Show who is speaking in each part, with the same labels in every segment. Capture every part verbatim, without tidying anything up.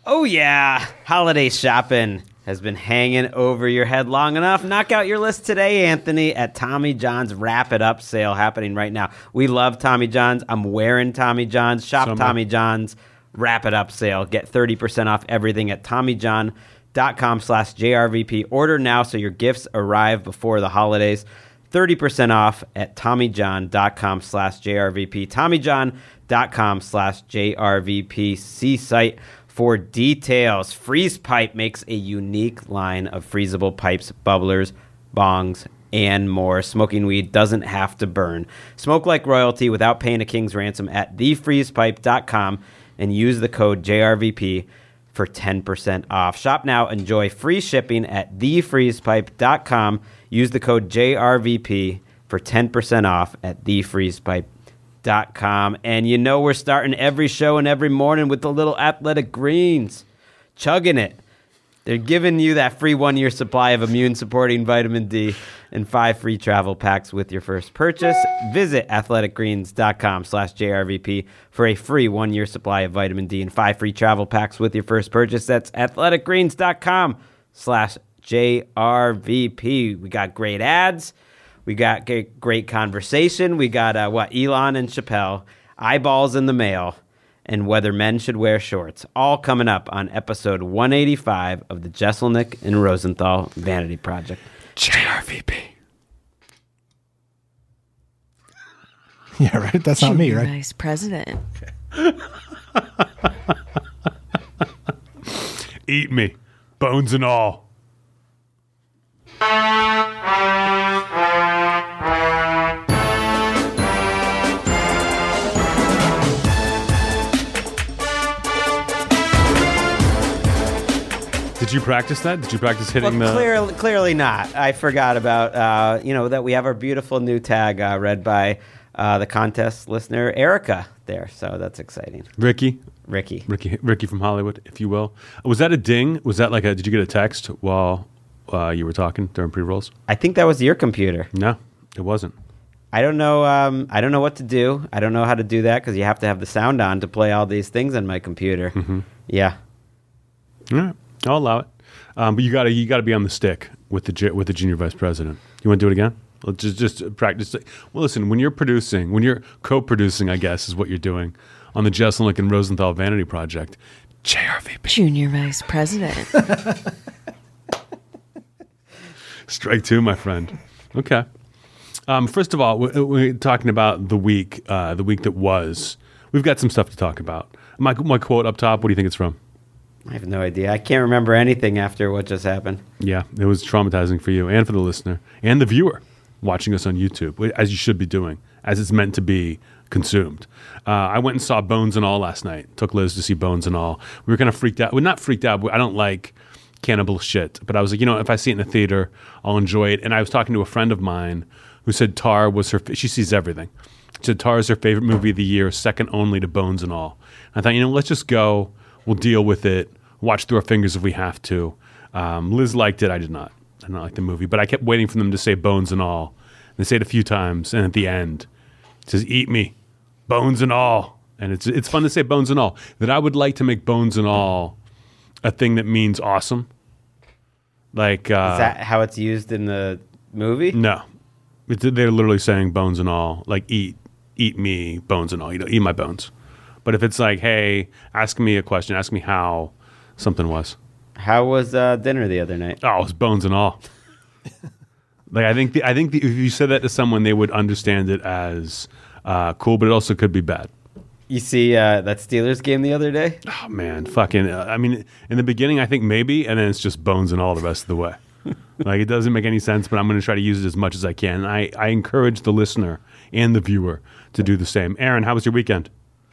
Speaker 1: Oh, yeah. Holiday shopping has been hanging over your head long enough. Knock out your list today, Anthony, at Tommy John's Wrap It Up sale happening right now. We love Tommy John's. I'm wearing Tommy John's. Shop
Speaker 2: So
Speaker 1: Tommy John's Wrap It Up sale. Get thirty percent off everything at TommyJohn.com slash JRVP. Order now so your gifts arrive before the holidays. thirty percent off at TommyJohn.com slash JRVP. TommyJohn.com slash JRVP. See site for details. Freeze Pipe makes a unique line of freezable pipes, bubblers, bongs, and more. Smoking weed doesn't have to burn. Smoke like royalty without paying a king's ransom at the freeze pipe dot com and use the code J R V P for ten percent off. Shop now. Enjoy free shipping at the freeze pipe dot com. Use the code J R V P for ten percent off at the freeze pipe dot com. And you know we're starting every show and every morning with the little Athletic Greens. Chugging it. They're giving you that free one-year supply of immune-supporting vitamin D and five free travel packs with your first purchase. Visit athleticgreens.com slash JRVP for a free one-year supply of vitamin D and five free travel packs with your first purchase. That's athleticgreens.com slash JRVP. We got great ads. We got great, great conversation. We got, uh, what, Elon and Chappelle, eyeballs in the mail, and whether men should wear shorts. All coming up on episode one eighty-five of the Jeselnik and Rosenthal Vanity Project.
Speaker 2: J R V P.
Speaker 3: Yeah, right? That's not me, right?
Speaker 4: Vice President.
Speaker 2: Eat me. Bones and all. Did you practice that? Did you practice hitting
Speaker 1: well,
Speaker 2: the...
Speaker 1: Clearly, clearly not. I forgot about, uh, you know, that we have our beautiful new tag uh, read by uh, the contest listener, Erica, there. So that's exciting.
Speaker 2: Ricky?
Speaker 1: Ricky.
Speaker 2: Ricky Ricky from Hollywood, if you will. Was that a ding? Was that like a... Did you get a text while uh, you were talking during pre-rolls?
Speaker 1: I think that was your computer.
Speaker 2: No, it wasn't.
Speaker 1: I don't know. Um, I don't know what to do. I don't know how to do that because you have to have the sound on to play all these things on my computer.
Speaker 2: Mm-hmm.
Speaker 1: Yeah.
Speaker 2: All right. I'll allow it. Um, but you gotta you gotta be on the stick with the ju- with the junior vice president. You want to do it again? Let's just just practice. Well, listen. When you're producing, when you're co-producing, I guess is what you're doing on the Jeselnik and Rosenthal Vanity Project. J R V P.
Speaker 4: Junior Vice President.
Speaker 2: Strike two, my friend. Okay. Um, first of all, we're, we're talking about the week, uh, the week that was. We've got some stuff to talk about. My my quote up top. What do you think it's from?
Speaker 1: I have no idea. I can't remember anything after what just happened.
Speaker 2: Yeah, it was traumatizing for you and for the listener and the viewer watching us on YouTube, as you should be doing, as it's meant to be consumed. Uh, I went and saw Bones and All last night. Took Liz to see Bones and All. We were kind of freaked out. Well, not freaked out. But I don't like cannibal shit. But I was like, you know, if I see it in the theater, I'll enjoy it. And I was talking to a friend of mine who said Tar was her, she sees everything. She said Tar is her favorite movie of the year, second only to Bones and All. I thought, you know, let's just go. We'll deal with it. Watch through our fingers if we have to. Um, Liz liked it. I did not. I did not like the movie. But I kept waiting for them to say Bones and All. And they say it a few times. And at the end, it says, eat me. Bones and all. And it's it's fun to say Bones and All. That I would like to make Bones and All a thing that means awesome. Like... Uh,
Speaker 1: Is that how it's used in the movie?
Speaker 2: No. It's, they're literally saying Bones and All. Like, eat eat me, bones and all. You know, eat my bones. But if it's like, hey, ask me a question. Ask me how... something was.
Speaker 1: How was uh, dinner the other night?
Speaker 2: Oh, it was Bones and All. Like I think, the, I think the, if you said that to someone, they would understand it as uh, cool, but it also could be bad.
Speaker 1: You see uh, that Steelers game the other day?
Speaker 2: Oh man, fucking! Uh, I mean, in the beginning, I think maybe, and then it's just Bones and All the rest of the way. Like it doesn't make any sense, but I'm going to try to use it as much as I can. And I, I encourage the listener and the viewer to do the same. Aaron, how was your weekend?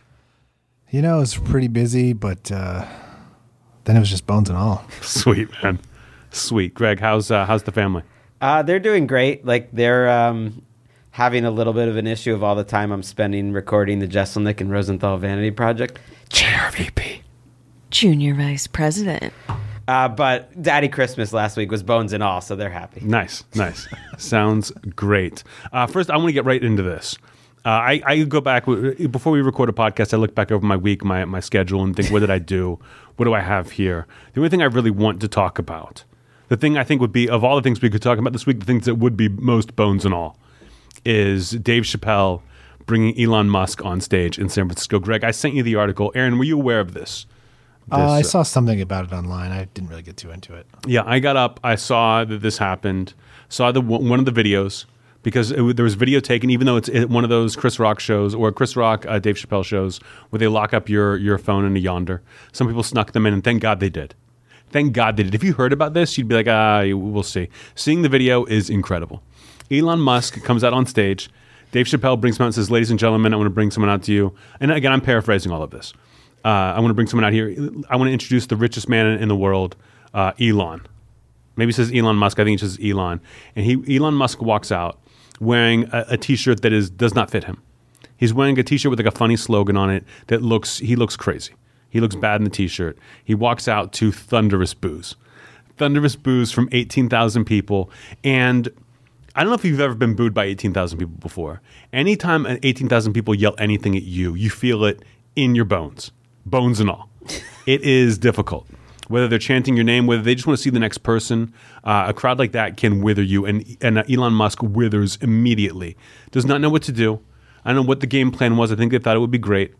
Speaker 3: You know, it was pretty busy, but. Uh... Then it was just Bones and All.
Speaker 2: Sweet, man. Sweet. Greg, how's uh, how's the family?
Speaker 1: Uh, they're doing great. Like, they're um, having a little bit of an issue of all the time I'm spending recording the Jeselnik and Rosenthal Vanity Project.
Speaker 2: J R V P.
Speaker 4: Junior Vice President.
Speaker 1: Uh, but Daddy Christmas last week was Bones and All, so they're happy.
Speaker 2: Nice, nice. Sounds great. Uh, first, I want to get right into this. Uh, I, I go back before we record a podcast. I look back over my week, my my schedule, and think, what did I do? What do I have here? The only thing I really want to talk about, the thing I think would be, of all the things we could talk about this week, the things that would be most bones and all, is Dave Chappelle bringing Elon Musk on stage in San Francisco. Greg, I sent you the article. Aaron, were you aware of this?
Speaker 3: Uh, I
Speaker 2: This,
Speaker 3: saw something about it online. I didn't really get too into it.
Speaker 2: Yeah, I got up. I saw that this happened. Saw the one of the videos because it, there was video taken. Even though it's one of those Chris Rock shows or Chris Rock, uh, Dave Chappelle shows where they lock up your your phone in a yonder. Some people snuck them in, and thank God they did. Thank God they did. If you heard about this, you'd be like, ah, we'll see. Seeing the video is incredible. Elon Musk comes out on stage. Dave Chappelle brings him out and says, "Ladies and gentlemen, I want to bring someone out to you." And again, I'm paraphrasing all of this. Uh, I want to bring someone out here. I want to introduce the richest man in, in the world, uh, Elon. Maybe he says Elon Musk. I think he says Elon. And he Elon Musk walks out wearing a, a T-shirt that is does not fit him. He's wearing a T-shirt with like a funny slogan on it that looks he looks crazy. He looks bad in the T-shirt. He walks out to thunderous boos, thunderous boos from eighteen thousand people. And I don't know if you've ever been booed by eighteen thousand people before. Anytime eighteen thousand people yell anything at you, you feel it in your bones, bones and all. It is difficult. Whether they're chanting your name, whether they just want to see the next person, uh, a crowd like that can wither you. And, and uh, Elon Musk withers immediately. Does not know what to do. I don't know what the game plan was. I think they thought it would be great.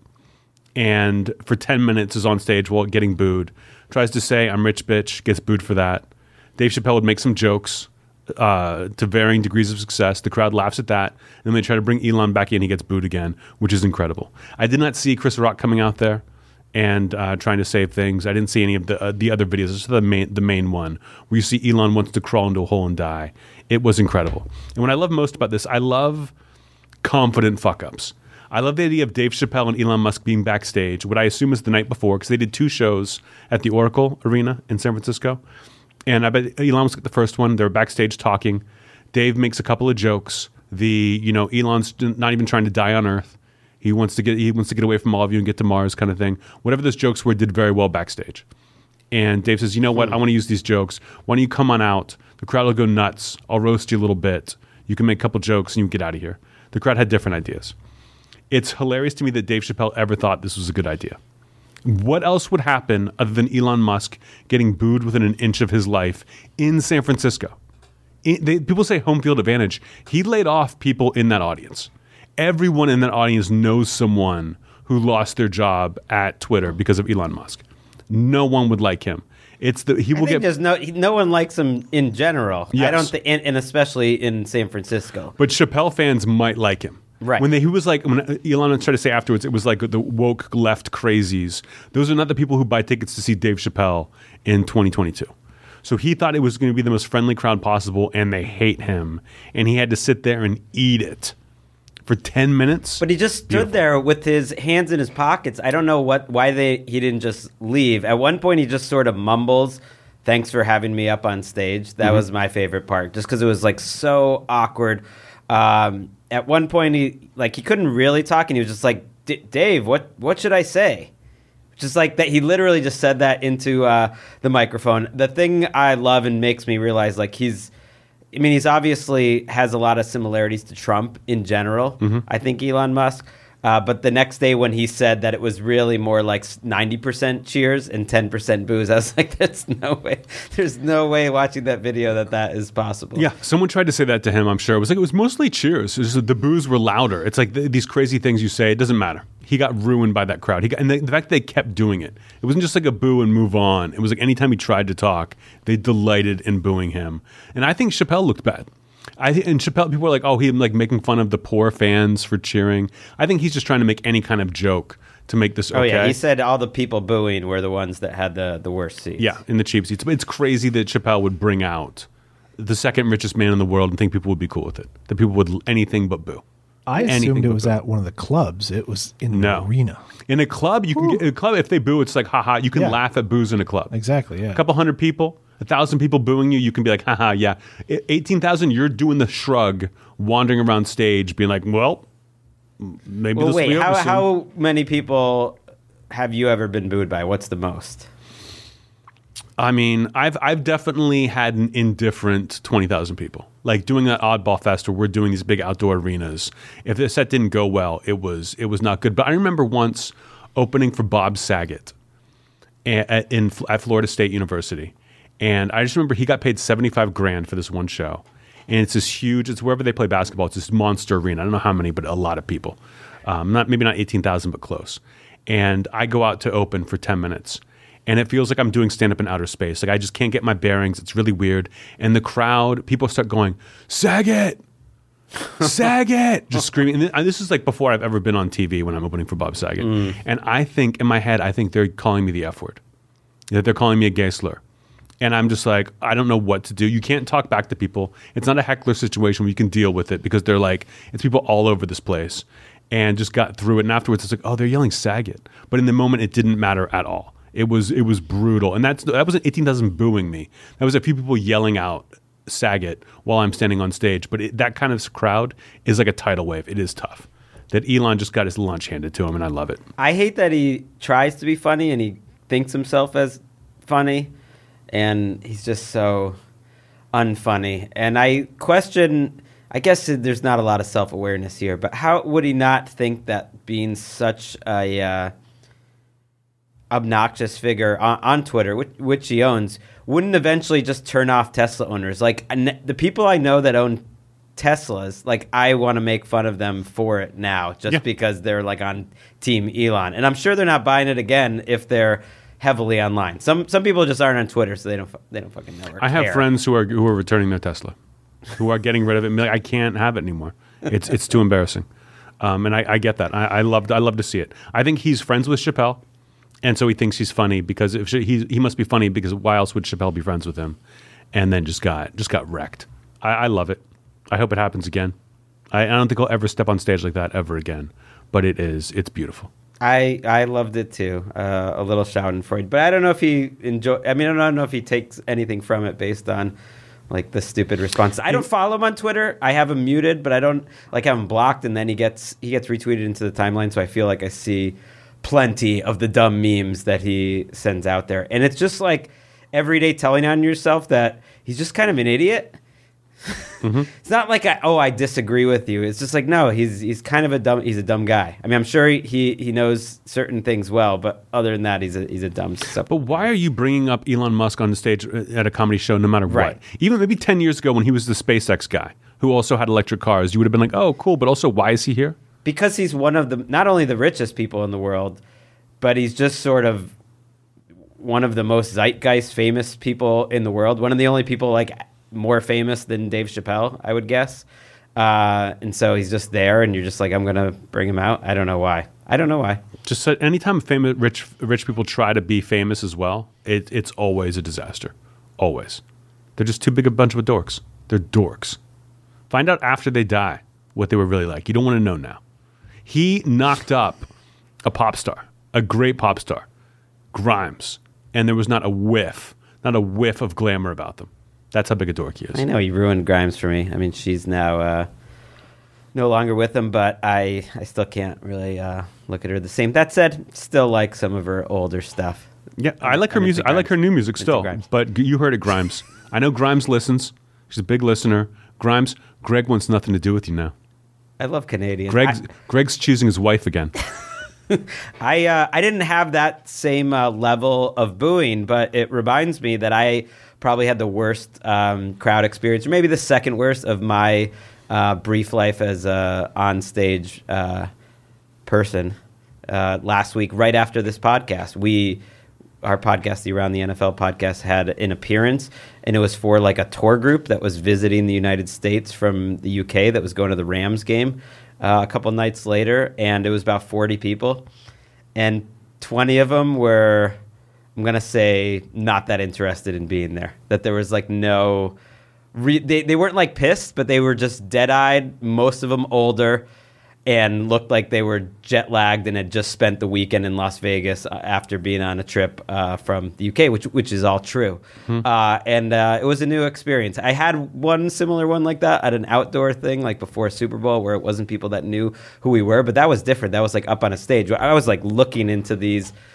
Speaker 2: And for ten minutes is on stage while getting booed. Tries to say, "I'm rich, bitch," gets booed for that. Dave Chappelle would make some jokes uh, to varying degrees of success. The crowd laughs at that. And then they try to bring Elon back in. He gets booed again, which is incredible. I did not see Chris Rock coming out there and uh, trying to save things. I didn't see any of the uh, the other videos. This is the main the main one where you see Elon wants to crawl into a hole and die. It was incredible. And what I love most about this, I love confident fuck ups. I love the idea of Dave Chappelle and Elon Musk being backstage, what I assume is the night before, because they did two shows at the Oracle Arena in San Francisco. And I bet Elon was the first one. They were backstage talking. Dave makes a couple of jokes. The you know Elon's not even trying to die on Earth. He wants to get he wants to get away from all of you and get to Mars, kind of thing. Whatever those jokes were, did very well backstage. And Dave says, "You know what? I want to use these jokes. Why don't you come on out? The crowd will go nuts. I'll roast you a little bit. You can make a couple jokes and you can get out of here." The crowd had different ideas. It's hilarious to me that Dave Chappelle ever thought this was a good idea. What else would happen other than Elon Musk getting booed within an inch of his life in San Francisco? It, they, people say home field advantage. He laid off people in that audience. Everyone in that audience knows someone who lost their job at Twitter because of Elon Musk. No one would like him. It's the he will
Speaker 1: I think
Speaker 2: get.
Speaker 1: there's no he, no one likes him in general.
Speaker 2: Yes.
Speaker 1: I don't think, and, and especially in San Francisco.
Speaker 2: But Chappelle fans might like him.
Speaker 1: Right.
Speaker 2: When they, he was like, when Elon tried to say afterwards, it was like the woke left crazies. Those are not the people who buy tickets to see Dave Chappelle in twenty twenty-two. So he thought it was going to be the most friendly crowd possible, and they hate him. And he had to sit there and eat it for ten minutes.
Speaker 1: But he just stood
Speaker 2: Beautiful.
Speaker 1: there with his hands in his pockets. I don't know what why they he didn't just leave. At one point, he just sort of mumbles, "Thanks for having me up on stage." That mm-hmm. was my favorite part, just because it was like so awkward. Um, at one point, he like he couldn't really talk, and he was just like, "Dave, what what should I say?" Just like that, he literally just said that into uh, the microphone. The thing I love and makes me realize, like he's, I mean, he's obviously has a lot of similarities to Trump in general. Mm-hmm. I think Elon Musk. Uh, but the next day when he said that it was really more like ninety percent cheers and ten percent boos, I was like, "There's no way. There's no way watching that video that that is possible."
Speaker 2: Yeah, someone tried to say that to him, I'm sure. It was like, it was mostly cheers. It was just, the boos were louder. It's like the, these crazy things you say, it doesn't matter. He got ruined by that crowd. He got, and the, the fact that they kept doing it, it wasn't just like a boo and move on. It was like anytime he tried to talk, they delighted in booing him. And I think Chappelle looked bad. I and Chappelle, people were like, "Oh, he's like making fun of the poor fans for cheering." I think he's just trying to make any kind of joke to make this okay.
Speaker 1: Oh yeah, he said all the people booing were the ones that had the, the worst seats.
Speaker 2: Yeah, in the cheap seats. But it's crazy that Chappelle would bring out the second richest man in the world and think people would be cool with it. That people would anything but boo.
Speaker 3: I
Speaker 2: Anything
Speaker 3: assumed it
Speaker 2: but
Speaker 3: was
Speaker 2: boo.
Speaker 3: at one of the clubs. It was in
Speaker 2: No.
Speaker 3: the arena.
Speaker 2: In a club, you can get, in a club if they boo, it's like haha. You can
Speaker 3: Yeah.
Speaker 2: laugh at boos in a club.
Speaker 3: Exactly, yeah.
Speaker 2: A couple hundred people, a thousand people booing you, you can be like, haha, yeah. eighteen thousand, you're doing the shrug, wandering around stage, being like, well, maybe
Speaker 1: Well,
Speaker 2: this will
Speaker 1: wait,
Speaker 2: be over
Speaker 1: how
Speaker 2: soon.
Speaker 1: how many people have you ever been booed by? What's the most?
Speaker 2: I mean, I've I've definitely had an indifferent twenty thousand people. Like doing that Oddball Fest where we're doing these big outdoor arenas. If the set didn't go well, it was it was not good. But I remember once opening for Bob Saget at, in, at Florida State University. And I just remember he got paid seventy-five grand for this one show. And it's this huge, it's wherever they play basketball, it's this monster arena. I don't know how many, but a lot of people. Um, not maybe not eighteen thousand, but close. And I go out to open for ten minutes. And it feels like I'm doing stand-up in outer space. Like I just can't get my bearings. It's really weird. And the crowd, people start going, Saget! Saget! Just screaming. And this is like before I've ever been on T V when I'm opening for Bob Saget. Mm. And I think, in my head, I think they're calling me the F word. That they're calling me a gay slur. And I'm just like, I don't know what to do. You can't talk back to people. It's not a heckler situation where you can deal with it because they're like, it's people all over this place. And just got through it. And afterwards, it's like, oh, they're yelling Saget. But in the moment, it didn't matter at all. It was it was brutal, and that's that wasn't eighteen thousand booing me. That was a few people yelling out Saget while I'm standing on stage. But it, that kind of crowd is like a tidal wave. It is tough. That Elon just got his lunch handed to him, and I love it.
Speaker 1: I hate that he tries to be funny and he thinks himself as funny, and he's just so unfunny. And I question. I guess there's not a lot of self-awareness here, but how would he not think that being such a uh, obnoxious figure on, on Twitter, which, which he owns, wouldn't eventually just turn off Tesla owners? Like the people I know that own Teslas, like I want to make fun of them for it now, just
Speaker 2: yeah.
Speaker 1: because they're like on Team Elon, and I'm sure they're not buying it again if they're heavily online. Some some people just aren't on Twitter, so they don't they don't fucking know. Or
Speaker 2: I have
Speaker 1: care.
Speaker 2: friends who are who are returning their Tesla, who are getting rid of it. And be like, I can't have it anymore. It's it's too embarrassing, um, and I, I get that. I, I love I love to see it. I think he's friends with Chappelle. And so he thinks he's funny because if he he must be funny because why else would Chappelle be friends with him? And then just got just got wrecked. I, I love it. I hope it happens again. I, I don't think I'll ever step on stage like that ever again. But it is it's beautiful.
Speaker 1: I I loved it too. Uh, a little Schadenfreude, but I don't know if he enjoy. I mean, I don't know if he takes anything from it based on like the stupid response. I don't follow him on Twitter. I have him muted, but I don't like have him blocked. And then he gets he gets retweeted into the timeline, so I feel like I see plenty of the dumb memes that he sends out there. And it's just like every day telling on yourself that he's just kind of an idiot. Mm-hmm. It's not like, I, oh, I disagree with you. It's just like, no, he's he's kind of a dumb, he's a dumb guy. I mean, I'm sure he, he knows certain things well, but other than that, he's a, he's a dumb stuff.
Speaker 2: But why are you bringing up Elon Musk on the stage at a comedy show no matter what?
Speaker 1: Right.
Speaker 2: Even maybe ten years ago when he was the SpaceX guy who also had electric cars, you would have been like, oh, cool, but also why is he here?
Speaker 1: Because he's one of the, not only the richest people in the world, but he's just sort of one of the most zeitgeist famous people in the world. One of the only people like more famous than Dave Chappelle, I would guess. Uh, and so he's just there, and you're just like, I'm going to bring him out. I don't know why. I don't know why.
Speaker 2: Just so, anytime famous, rich, rich people try to be famous as well, it, it's always a disaster. Always. They're just too big a bunch of dorks. They're dorks. Find out after they die what they were really like. You don't want to know now. He knocked up a pop star, a great pop star, Grimes, and there was not a whiff, not a whiff of glamour about them. That's how big a dork he is.
Speaker 1: I know, he ruined Grimes for me. I mean, she's now uh, no longer with him, but I, I still can't really uh, look at her the same. That said, still like some of her older stuff.
Speaker 2: Yeah, I like her
Speaker 1: I'm
Speaker 2: music. I like her new music still,
Speaker 1: Grimes.
Speaker 2: But you heard it, Grimes. I know Grimes listens. She's a big listener. Grimes, Greg wants nothing to do with you now.
Speaker 1: I love Canadians.
Speaker 2: Greg's,
Speaker 1: I,
Speaker 2: Greg's choosing his wife again.
Speaker 1: I uh, I didn't have that same uh, level of booing, but it reminds me that I probably had the worst um, crowd experience, or maybe the second worst of my uh, brief life as a on-stage uh, person. Uh, last week, right after this podcast, we our podcast, the Around the N F L podcast, had an appearance, and it was for like a tour group that was visiting the United States from the U K that was going to the Rams game uh, a couple nights later, and it was about forty people, and twenty of them were, I'm going to say, not that interested in being there. That there was like no, re- they, they weren't like pissed, but they were just dead-eyed, most of them older, and looked like they were jet-lagged and had just spent the weekend in Las Vegas uh, after being on a trip uh, from the U K, which which is all true. Hmm. Uh, and uh, it was a new experience. I had one similar one like that at an outdoor thing, like before Super Bowl, where it wasn't people that knew who we were, but that was different. That was like up on a stage. I was like looking into these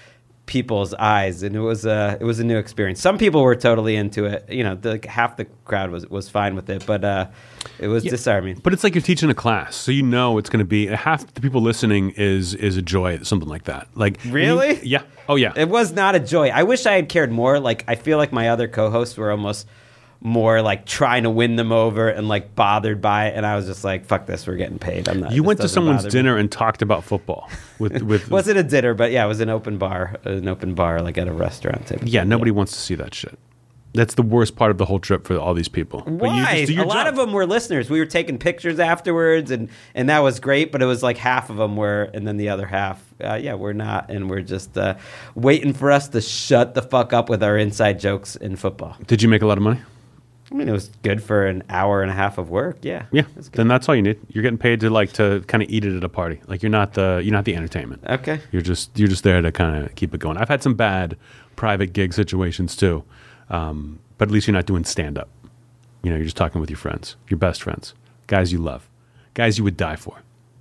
Speaker 1: people's eyes, and it was a it was a new experience. Some people were totally into it. You know, the, like half the crowd was was fine with it, but uh, it was
Speaker 2: Yeah.
Speaker 1: disarming.
Speaker 2: But it's like you're teaching a class, so you know it's going to be half the people listening is is a joy at something like that. Like
Speaker 1: Really?
Speaker 2: you- yeah. Oh yeah.
Speaker 1: It was not a joy. I wish I had cared more. Like, I feel like my other co-hosts were almost more like trying to win them over and like bothered by it, and I was just like, "Fuck this, we're getting paid." I'm not.
Speaker 2: you
Speaker 1: this
Speaker 2: went to
Speaker 1: doesn't
Speaker 2: someone's
Speaker 1: bother me.
Speaker 2: dinner and talked about football with with.
Speaker 1: Was it a dinner? But yeah, it was an open bar, an open bar, like at a restaurant. Type of
Speaker 2: yeah,
Speaker 1: thing.
Speaker 2: nobody wants to see that shit. That's the worst part of the whole trip for all these people. But you
Speaker 1: Why?
Speaker 2: just do
Speaker 1: A
Speaker 2: your
Speaker 1: lot
Speaker 2: job.
Speaker 1: of them were listeners. We were taking pictures afterwards, and and that was great. But it was like half of them were, and then the other half, uh, yeah, we're not, and we're just uh, waiting for us to shut the fuck up with our inside jokes in football.
Speaker 2: Did you make a lot of money?
Speaker 1: I mean, it was good for an hour and a half of work. Yeah.
Speaker 2: Yeah.
Speaker 1: It was good.
Speaker 2: Then that's all you need. You're getting paid to like to kind of eat it at a party. Like you're not the you're not the entertainment.
Speaker 1: Okay.
Speaker 2: You're just you're just there to kind of keep it going. I've had some bad private gig situations too, um, but at least you're not doing stand up. You know, you're just talking with your friends, your best friends, guys you love, guys you would die for,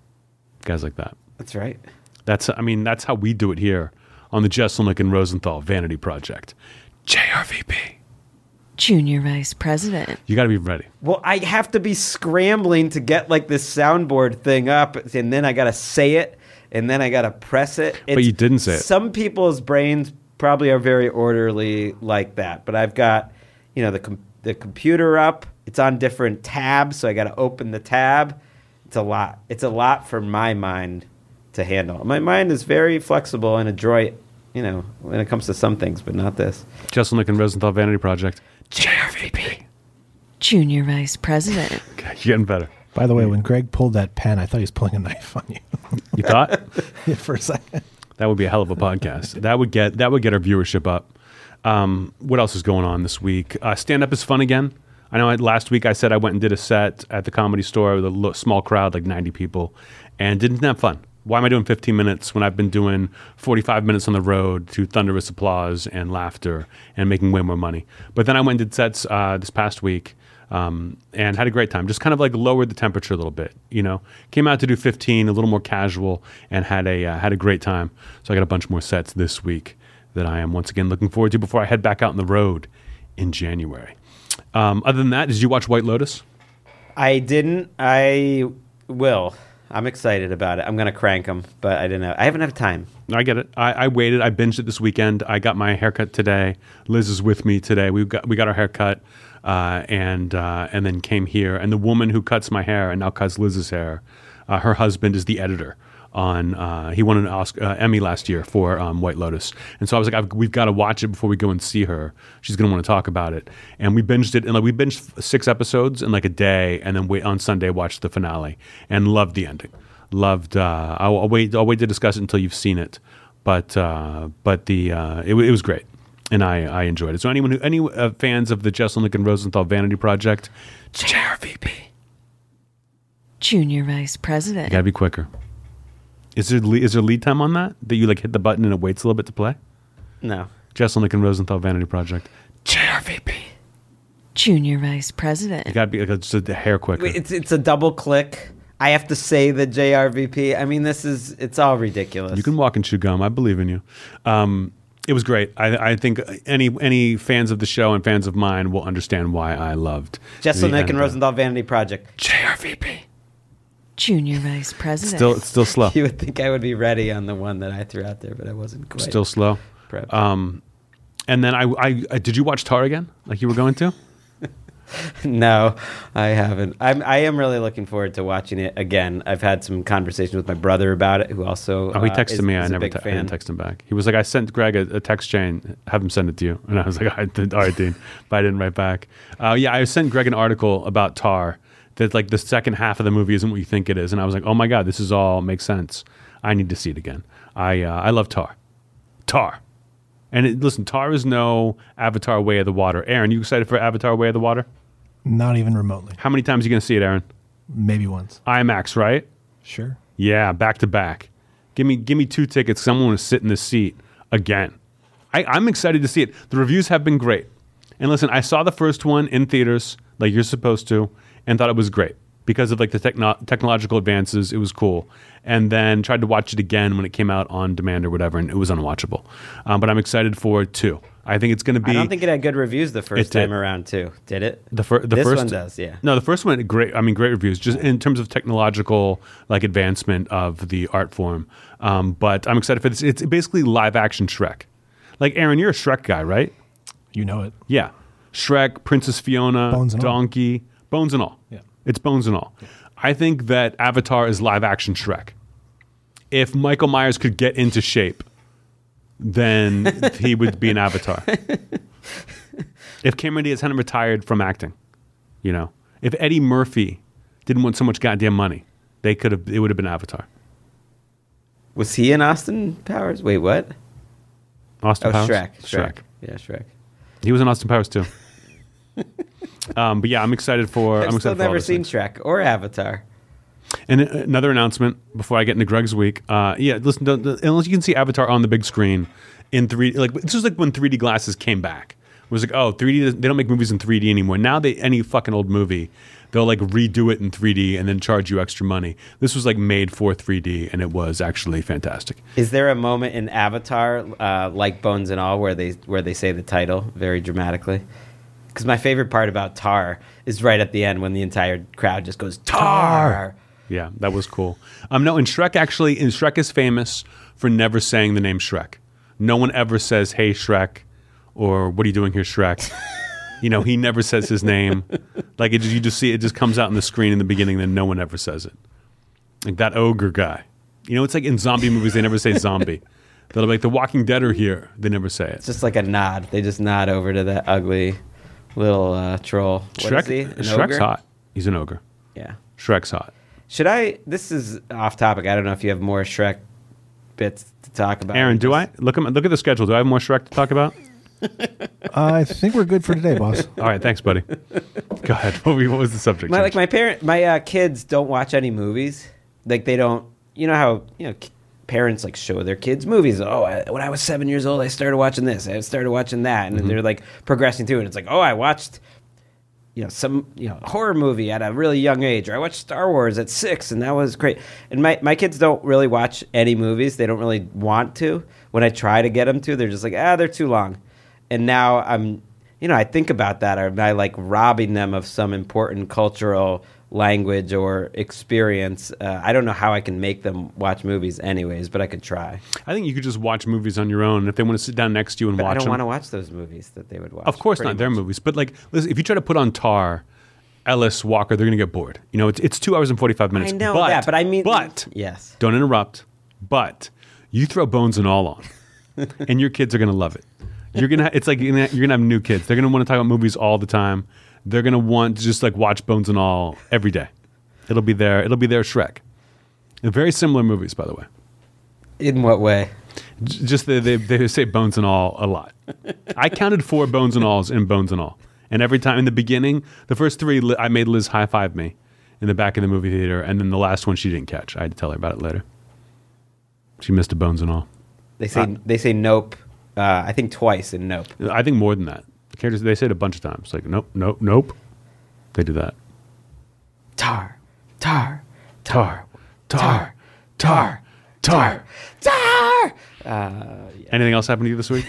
Speaker 2: guys like that.
Speaker 1: That's right.
Speaker 2: That's I mean that's how we do it here on the Jesselnick and Rosenthal Vanity Project. J R V P.
Speaker 4: Junior Vice President.
Speaker 2: You got to be ready.
Speaker 1: Well, I have to be scrambling to get like this soundboard thing up, and then I gotta say it, and then I gotta press it.
Speaker 2: But you didn't say it.
Speaker 1: Some people's brains probably are very orderly like that, but I've got, you know, the com- the computer up. It's on different tabs, so I gotta open the tab. It's a lot. It's a lot for my mind to handle. My mind is very flexible and adroit, you know, when it comes to some things, but not this.
Speaker 2: Jesselnick and Rosenthal Vanity Project. J R V P.
Speaker 4: Junior Vice President.
Speaker 2: Okay, you're getting better.
Speaker 3: By the way, when Greg pulled that pen, I thought he was pulling a knife on you
Speaker 2: You thought?
Speaker 3: Yeah, for a second.
Speaker 2: That would be a hell of a podcast. That would get that would get our viewership up. Um, what else is going on this week? Uh, stand up is fun again. I know I, last week I said I went and did a set at the Comedy Store with a lo- small crowd, like ninety people, and didn't have fun. Why am I doing fifteen minutes when I've been doing forty-five minutes on the road to thunderous applause and laughter and making way more money? But then I went and did sets uh, this past week um, and had a great time. Just kind of like lowered the temperature a little bit, you know. Came out to do fifteen, a little more casual, and had a uh, had a great time. So I got a bunch more sets this week that I am once again looking forward to before I head back out on the road in January. Um, other than that, did you watch White Lotus?
Speaker 1: I didn't. I will. I'm excited about it. I'm gonna crank them, but I didn't. Have, I haven't had time.
Speaker 2: I get it. I, I waited. I binged it this weekend. I got my haircut today. Liz is with me today. We got we got our haircut, uh, and uh, and then came here. And the woman who cuts my hair and now cuts Liz's hair, uh, her husband is the editor on. Uh, he won an Oscar, uh, Emmy last year for um, White Lotus, and so I was like, I've, we've got to watch it before we go and see her. She's going to want to talk about it. And we binged it, and like we binged six episodes in like a day, and then wait on Sunday watched the finale, and loved the ending. Loved. Uh, I'll, I'll wait. I'll wait to discuss it until you've seen it. But uh, but the uh, it, it was great, and I, I enjoyed it. So anyone who any uh, fans of the Jesselnick and Rosenthal Vanity Project, J R V P.
Speaker 4: Junior Vice President.
Speaker 2: You gotta be quicker. Is there le- is there lead time on that? That you like hit the button and it waits a little bit to play?
Speaker 1: No.
Speaker 2: Jesselnick and Rosenthal Vanity Project, J R V P.
Speaker 4: Junior Vice President.
Speaker 2: You gotta be like, just a hair quicker.
Speaker 1: It's it's a double click. I have to say the J R V P. I mean, this is it's all ridiculous.
Speaker 2: You can walk and chew gum. I believe in you. Um, it was great. I, I think any any fans of the show and fans of mine will understand why I loved
Speaker 1: Jesselnick and
Speaker 2: uh,
Speaker 1: Rosenthal Vanity Project.
Speaker 2: J R V P.
Speaker 4: Junior Vice President.
Speaker 2: Still, it's still slow.
Speaker 1: You would think I would be ready on the one that I threw out there, but I wasn't quite.
Speaker 2: Still slow.
Speaker 1: prepped.
Speaker 2: Um, and then I, I, I, did you watch Tar again? Like you were going to?
Speaker 1: No, I haven't. I'm, I am really looking forward to watching it again. I've had some conversations with my brother about it, who also
Speaker 2: Oh, he
Speaker 1: uh,
Speaker 2: texted
Speaker 1: is,
Speaker 2: me.
Speaker 1: is
Speaker 2: I
Speaker 1: a
Speaker 2: never
Speaker 1: big
Speaker 2: te- I
Speaker 1: fan.
Speaker 2: didn't text him back. He was like, I sent Greg a, a text chain, have him send it to you. And I was like, all right, all right Dean. But I didn't write back. Uh, yeah, I sent Greg an article about Tar that like the second half of the movie isn't what you think it is. And I was like, oh my God, this is all makes sense. I need to see it again. I uh, I love Tar. Tar. And it, listen, Tar is no Avatar Way of the Water. Aaron, you excited for Avatar Way of the Water?
Speaker 3: Not even remotely.
Speaker 2: How many times are you going to see it, Aaron?
Speaker 3: Maybe once.
Speaker 2: IMAX, right?
Speaker 3: Sure.
Speaker 2: Yeah, back to back. Give me give me two tickets because I want to sit in this seat again. I, I'm excited to see it. The reviews have been great. And listen, I saw the first one in theaters, like you're supposed to, and thought it was great. because of like the techno- technological advances. It was cool. And then tried to watch it again when it came out on demand or whatever, and it was unwatchable. Um, but I'm excited for it too. I think it's going to be.
Speaker 1: I don't think it had good reviews the first
Speaker 2: It did.
Speaker 1: time around, too. Did it?
Speaker 2: The, fir- the
Speaker 1: this
Speaker 2: first
Speaker 1: one does, yeah.
Speaker 2: No, the first one, great. I mean, great reviews, just in terms of technological like advancement of the art form. Um, but I'm excited for this. It's basically live action Shrek. Like Aaron, you're a Shrek guy, right?
Speaker 3: You know it.
Speaker 2: Yeah, Shrek, Princess Fiona,
Speaker 3: Bones and all.
Speaker 2: Donkey, bones and all.
Speaker 3: Yeah.
Speaker 2: It's bones and all. Yeah. I think that Avatar is live action Shrek. If Michael Myers could get into shape, then he would be an Avatar. If Cameron Diaz hadn't retired from acting, you know, if Eddie Murphy didn't want so much goddamn money, they could have. It would have been Avatar.
Speaker 1: Was he in Austin Powers? Wait, what?
Speaker 2: Austin
Speaker 1: Oh,
Speaker 2: Powers.
Speaker 1: Shrek. Shrek. Yeah, Shrek.
Speaker 2: He was in Austin Powers too. um, but yeah, I'm excited for.
Speaker 1: I've
Speaker 2: I'm
Speaker 1: still
Speaker 2: excited for all
Speaker 1: never
Speaker 2: those
Speaker 1: seen
Speaker 2: things.
Speaker 1: Shrek or Avatar.
Speaker 2: And uh, another announcement before I get into Greg's week. Uh, yeah, listen, don't, don't- unless you can see Avatar on the big screen in three D, like this was like when three D glasses came back. It was like, oh, three D. They don't make movies in three D anymore. Now they any fucking old movie, they'll like redo it in three D and then charge you extra money. This was like made for three D, and it was actually fantastic.
Speaker 1: Is there a moment in Avatar, uh, like Bones and All, where they where they say the title very dramatically? Because my favorite part about Tar is right at the end when the entire crowd just goes Tar.
Speaker 2: Yeah, that was cool. Um, no, and Shrek actually, and Shrek is famous for never saying the name Shrek. No one ever says, "Hey Shrek," or "What are you doing here, Shrek?" You know, he never says his name. Like it, you just see it just comes out on the screen in the beginning, then no one ever says it. Like that ogre guy. You know, it's like in zombie movies they never say zombie. They'll be like, "The Walking Dead are here." They never say it.
Speaker 1: It's just like a nod. They just nod over to that ugly little uh, troll. What
Speaker 2: Shrek,
Speaker 1: is he? An
Speaker 2: Shrek's
Speaker 1: ogre?
Speaker 2: hot. He's an ogre.
Speaker 1: Yeah.
Speaker 2: Shrek's hot.
Speaker 1: Should I? This is off topic. I don't know if you have more Shrek bits to talk about.
Speaker 2: Aaron, do I look at my- look at the schedule? Do I have more Shrek to talk about?
Speaker 3: I think we're good for today, boss.
Speaker 2: All right, thanks, buddy. Go ahead. What, were you- what was the subject?
Speaker 1: My, like my parent, my uh, kids don't watch any movies. Like they don't. You know how you know k- parents like show their kids movies. Oh, I, when I was seven years old, I started watching this. I started watching that, and they're like progressing through. And it's like, oh, I watched, you know, some you know horror movie at a really young age, or I watched Star Wars at six, and that was great. And my my kids don't really watch any movies. They don't really want to. When I try to get them to, they're just like, ah, they're too long. And now I'm, you know, I think about that. Am I like robbing them of some important cultural language or experience? Uh, I don't know how I can make them watch movies anyways, but I could try.
Speaker 2: I think you could just watch movies on your own. And if they want to sit down next to you and
Speaker 1: But I
Speaker 2: watch
Speaker 1: don't
Speaker 2: them,
Speaker 1: want to watch those movies that they would watch.
Speaker 2: of course
Speaker 1: pretty
Speaker 2: not their
Speaker 1: much.
Speaker 2: movies. But like, listen, if you try to put on Tar, Ellis, Walker, they're going to get bored. You know, it's, it's two hours and forty-five minutes.
Speaker 1: I know
Speaker 2: but,
Speaker 1: that, but I mean,
Speaker 2: but
Speaker 1: yes.
Speaker 2: don't interrupt. But you throw Bones and All on, and your kids are going to love it. You're gonna. It's like you're gonna, you're gonna have new kids. They're gonna want to talk about movies all the time. They're gonna want to just like watch Bones and All every day. It'll be there. It'll be their Shrek. And very similar movies, by the way.
Speaker 1: In what way?
Speaker 2: J- Just they, they they say Bones and All a lot. I counted four Bones and Alls in Bones and All, and every time in the beginning, the first three, Li- I made Liz high five me in the back of the movie theater, and then the last one she didn't catch. I had to tell her about it later. She missed a Bones and All.
Speaker 1: They say
Speaker 2: Uh,
Speaker 1: they say nope. Uh, I think twice in Nope.
Speaker 2: I think more than that. The characters they say it a bunch of times. Like nope, nope, nope. They do that.
Speaker 1: Tar, tar,
Speaker 2: Tar, tar, tar, tar.
Speaker 1: tar. Uh,
Speaker 2: Anything else happened to you this week?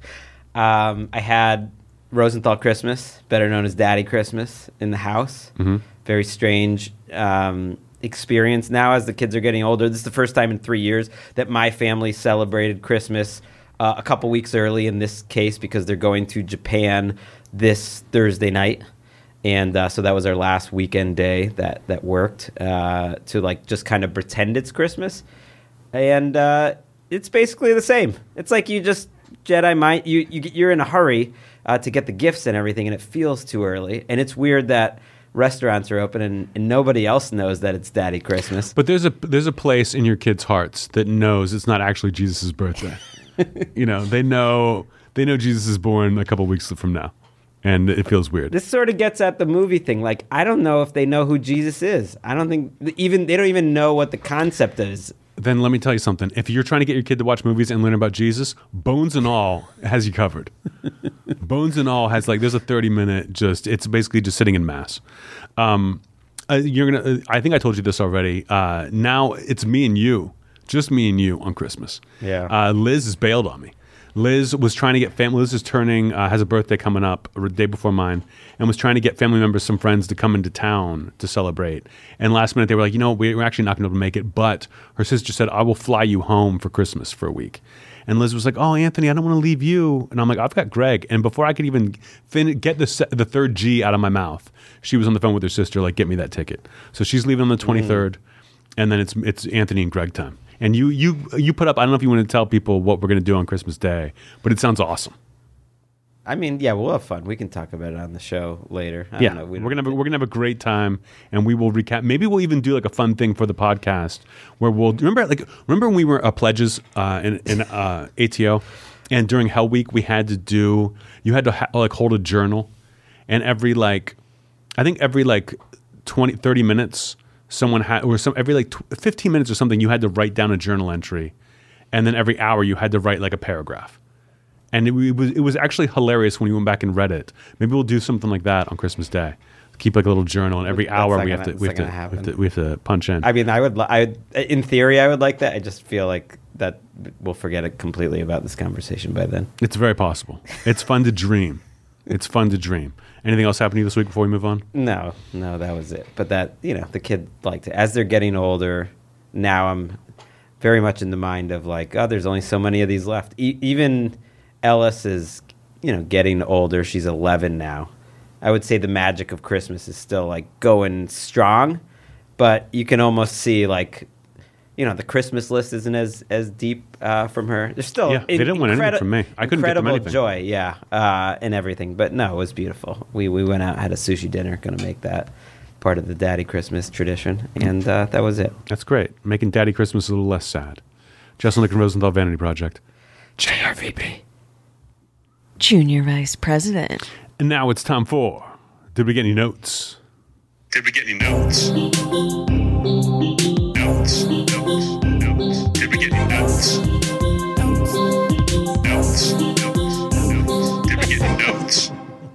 Speaker 1: Um, I had Rosenthal Christmas, better known as Daddy Christmas, in the house.
Speaker 2: Mm-hmm.
Speaker 1: Very strange um, experience now as the kids are getting older. This is the first time in three years that my family celebrated Christmas uh, a couple weeks early in this case because they're going to Japan this Thursday night. And uh, so that was our last weekend day that, that worked uh, to like just kind of pretend it's Christmas. And uh, it's basically the same. It's like you just Jedi mind you, you get- you're in a hurry uh, to get the gifts and everything, and it feels too early. And it's weird that restaurants are open and, and nobody else knows that it's Daddy Christmas.
Speaker 2: But there's a there's a place in your kids' hearts that knows it's not actually Jesus' birthday. You know, they know they know Jesus is born a couple weeks from now, and it feels weird.
Speaker 1: This sort of gets at the movie thing. Like, I don't know if they know who Jesus is. I don't think even they don't even know what the concept is.
Speaker 2: Then let me tell you something. If you're trying to get your kid to watch movies and learn about Jesus, Bones and All has you covered. Bones and All has like there's a thirty minute just it's basically just sitting in mass. Um, uh, you're gonna. Uh, I think I told you this already. Uh, now it's me and you, just me and you on Christmas.
Speaker 1: Yeah.
Speaker 2: Uh, Liz has bailed on me. Liz was trying to get family. Liz is turning, uh, has a birthday coming up a day before mine, and was trying to get family members, some friends, to come into town to celebrate. And last minute they were like, you know, we're actually not going to be able to make it. But her sister said, I will fly you home for Christmas for a week. And Liz was like, oh, Anthony, I don't want to leave you. And I'm like, I've got Greg. And before I could even fin- get the se- the third G out of my mouth, she was on the phone with her sister, like, get me that ticket. So she's leaving on the twenty-third, mm. and then it's it's Anthony and Greg time. And you you you put up, I don't know if you want to tell people what we're going to do on Christmas Day, but it sounds awesome.
Speaker 1: I mean, yeah, we'll have fun. We can talk about it on the show later. I
Speaker 2: yeah,
Speaker 1: don't know. We
Speaker 2: we're gonna have a, we're gonna have a great time, and we will recap. Maybe we'll even do like a fun thing for the podcast where we'll remember like remember when we were uh, pledges uh, in in uh, A T O, and during Hell Week we had to do you had to ha- like hold a journal, and every like I think every like twenty, thirty minutes someone had or some every like tw- fifteen minutes or something you had to write down a journal entry, and then every hour you had to write like a paragraph. And it, it was it was actually hilarious when you went back and read it. Maybe we'll do something like that on Christmas Day. Keep like a little journal, and every
Speaker 1: That's
Speaker 2: hour
Speaker 1: not
Speaker 2: we
Speaker 1: gonna-
Speaker 2: have to we have
Speaker 1: that's
Speaker 2: to,
Speaker 1: not
Speaker 2: we
Speaker 1: gonna
Speaker 2: have to we have to punch in.
Speaker 1: I mean, I would, li- I would, in theory, I would like that. I just feel like that we'll forget it completely about this conversation by then.
Speaker 2: It's very possible. It's fun to dream. It's fun to dream. Anything else happen to you this week before we move on?
Speaker 1: No, no, that was it. But that, you know, the kid liked it. As they're getting older, now I'm very much in the mind of like, oh, there's only so many of these left. E- even Ellis is, you know, getting older. She's eleven now. I would say the magic of Christmas is still like going strong, but you can almost see like, you know, the Christmas list isn't as as deep uh, from her. There's still
Speaker 2: Yeah, they didn't want anything from me. I couldn't get them
Speaker 1: incredible
Speaker 2: anything.
Speaker 1: joy, yeah, uh, and everything. But no, it was beautiful. We we went out, had a sushi dinner, going to make that part of the Daddy Christmas tradition, and uh, that was it.
Speaker 2: That's great. Making Daddy Christmas a little less sad. Jesselnick and Rosenthal Vanity Project.
Speaker 1: J R V P.
Speaker 4: Junior Vice President.
Speaker 2: And now it's time for Did We Get Any Notes?
Speaker 5: Did we get any notes? Notes, notes, notes. Did we get any notes? Notes, notes, notes. Did we get any notes?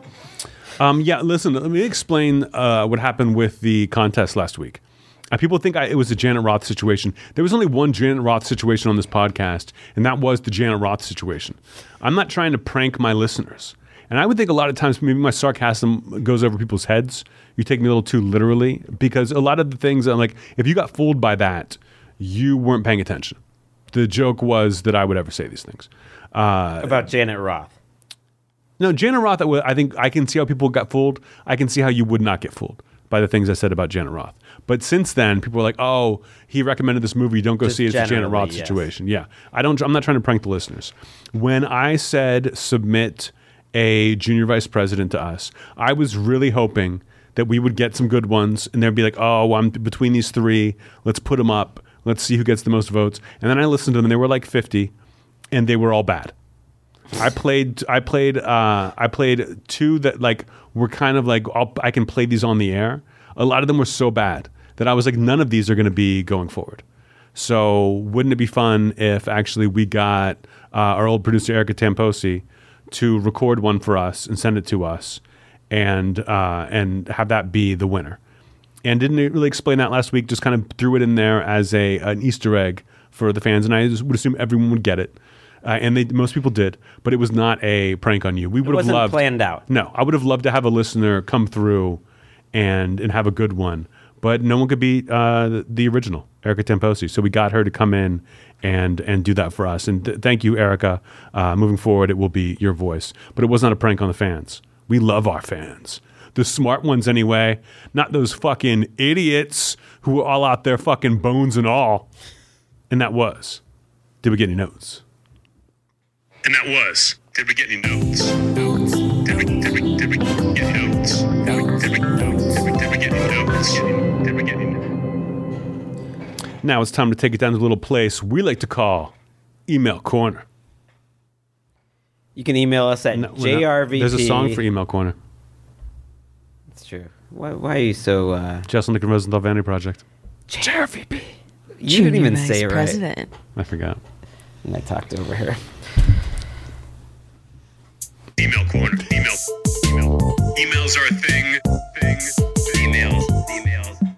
Speaker 2: Um, yeah, listen, let me explain uh, what happened with the contest last week. Uh, people think I, it was a Janet Roth situation. There was only one Janet Roth situation on this podcast, and that was the Janet Roth situation. I'm not trying to prank my listeners. And I would think a lot of times maybe my sarcasm goes over people's heads. You take me a little too literally, because a lot of the things, I'm like, if you got fooled by that, you weren't paying attention. The joke was that I would ever say these things. Uh,
Speaker 1: About Janet Roth.
Speaker 2: No, Janet Roth, I think I can see how people got fooled. I can see how you would not get fooled by the things I said about Janet Roth. But since then, people are like, "Oh, he recommended this movie. Don't go
Speaker 1: Just
Speaker 2: see it. It's a Janet
Speaker 1: generally,
Speaker 2: Roth
Speaker 1: yes.
Speaker 2: situation." Yeah, I don't. I'm not trying to prank the listeners. When I said submit a junior vice president to us, I was really hoping that we would get some good ones, and they'd be like, "Oh, I'm between these three. Let's put them up. Let's see who gets the most votes." And then I listened to them, and they were like fifty, and they were all bad. I played. I played. Uh, I played two that like were kind of like I'll, I can play these on the air. A lot of them were so bad that I was like, none of these are going to be going forward. So wouldn't it be fun if actually we got uh, our old producer Erica Tamposi to record one for us and send it to us, and uh, and have that be the winner? And didn't really explain that last week. Just kind of threw it in there as a an Easter egg for the fans, and I just would assume everyone would get it. Uh, and they, most people did, but it was not a prank on you. We would
Speaker 1: It
Speaker 2: have
Speaker 1: wasn't
Speaker 2: loved
Speaker 1: planned out.
Speaker 2: No, I would have loved to have a listener come through and and have a good one, but no one could beat uh, the, the original Erica Tamposi. So we got her to come in and and do that for us. And th- thank you, Erica. Uh, moving forward, it will be your voice, but it was not a prank on the fans. We love our fans, the smart ones anyway, not those fucking idiots who were all out there fucking bones and all. And that was. Did we get any notes?
Speaker 5: And that was, did we get any notes? Notes. Did we, did we, did we get any notes? Did we, did we, did we, did we get any notes? Did we get any notes?
Speaker 2: Now it's time to take it down to a little place we like to call Email Corner.
Speaker 1: You can email us at
Speaker 2: No, we're not-
Speaker 1: J R V P.
Speaker 2: There's a song for Email Corner.
Speaker 1: It's true. Why, why are you so... Uh,
Speaker 2: Jesselnick and Rosenthal Vanity Project.
Speaker 1: J R V P. You
Speaker 4: Junior
Speaker 1: didn't even
Speaker 4: Vice
Speaker 1: say it right.
Speaker 4: President.
Speaker 2: I forgot.
Speaker 1: And I talked over her.
Speaker 5: Email corner. Email. Email. Emails are a thing. Thing. Emails. Emails.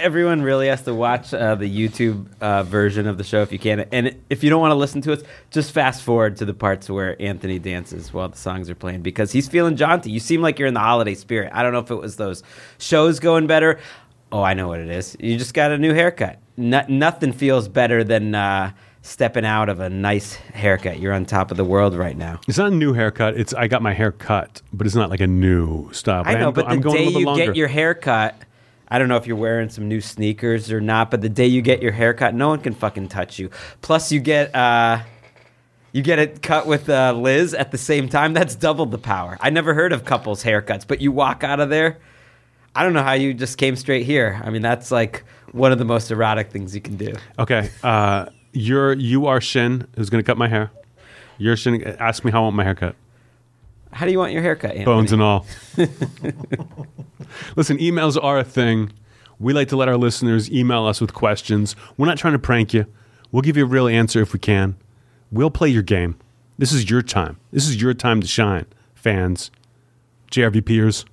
Speaker 1: everyone really has to watch uh, the YouTube uh, version of the show if you can. And if you don't want to listen to us, just fast forward to the parts where Anthony dances while the songs are playing because he's feeling jaunty. You seem like you're in the holiday spirit. I don't know if it was those shows going better. Oh, I know what it is. You just got a new haircut. No, nothing feels better than uh, stepping out of a nice haircut. You're on top of the world right now.
Speaker 2: It's not a new haircut. It's I got my hair cut, but it's not like a new style.
Speaker 1: I know,
Speaker 2: I'm,
Speaker 1: but
Speaker 2: I'm
Speaker 1: the
Speaker 2: going a
Speaker 1: day
Speaker 2: little bit
Speaker 1: you
Speaker 2: longer.
Speaker 1: get your haircut, I don't know if you're wearing some new sneakers or not, but the day you get your haircut, no one can fucking touch you. Plus, you get uh, you get it cut with uh, Liz at the same time. That's double the power. I never heard of couples haircuts, but you walk out of there. I don't know how you just came straight here. I mean, that's like one of the most erotic things you can do.
Speaker 2: Okay, uh, you're you are Shin, who's going to cut my hair. You're Shin. Ask me how I want my haircut.
Speaker 1: How do you want your haircut, Anthony?
Speaker 2: Bones and all. Listen, emails are a thing. We like to let our listeners email us with questions. We're not trying to prank you. We'll give you a real answer if we can. We'll play your game. This is your time. This is your time to shine, fans, J R V Pers.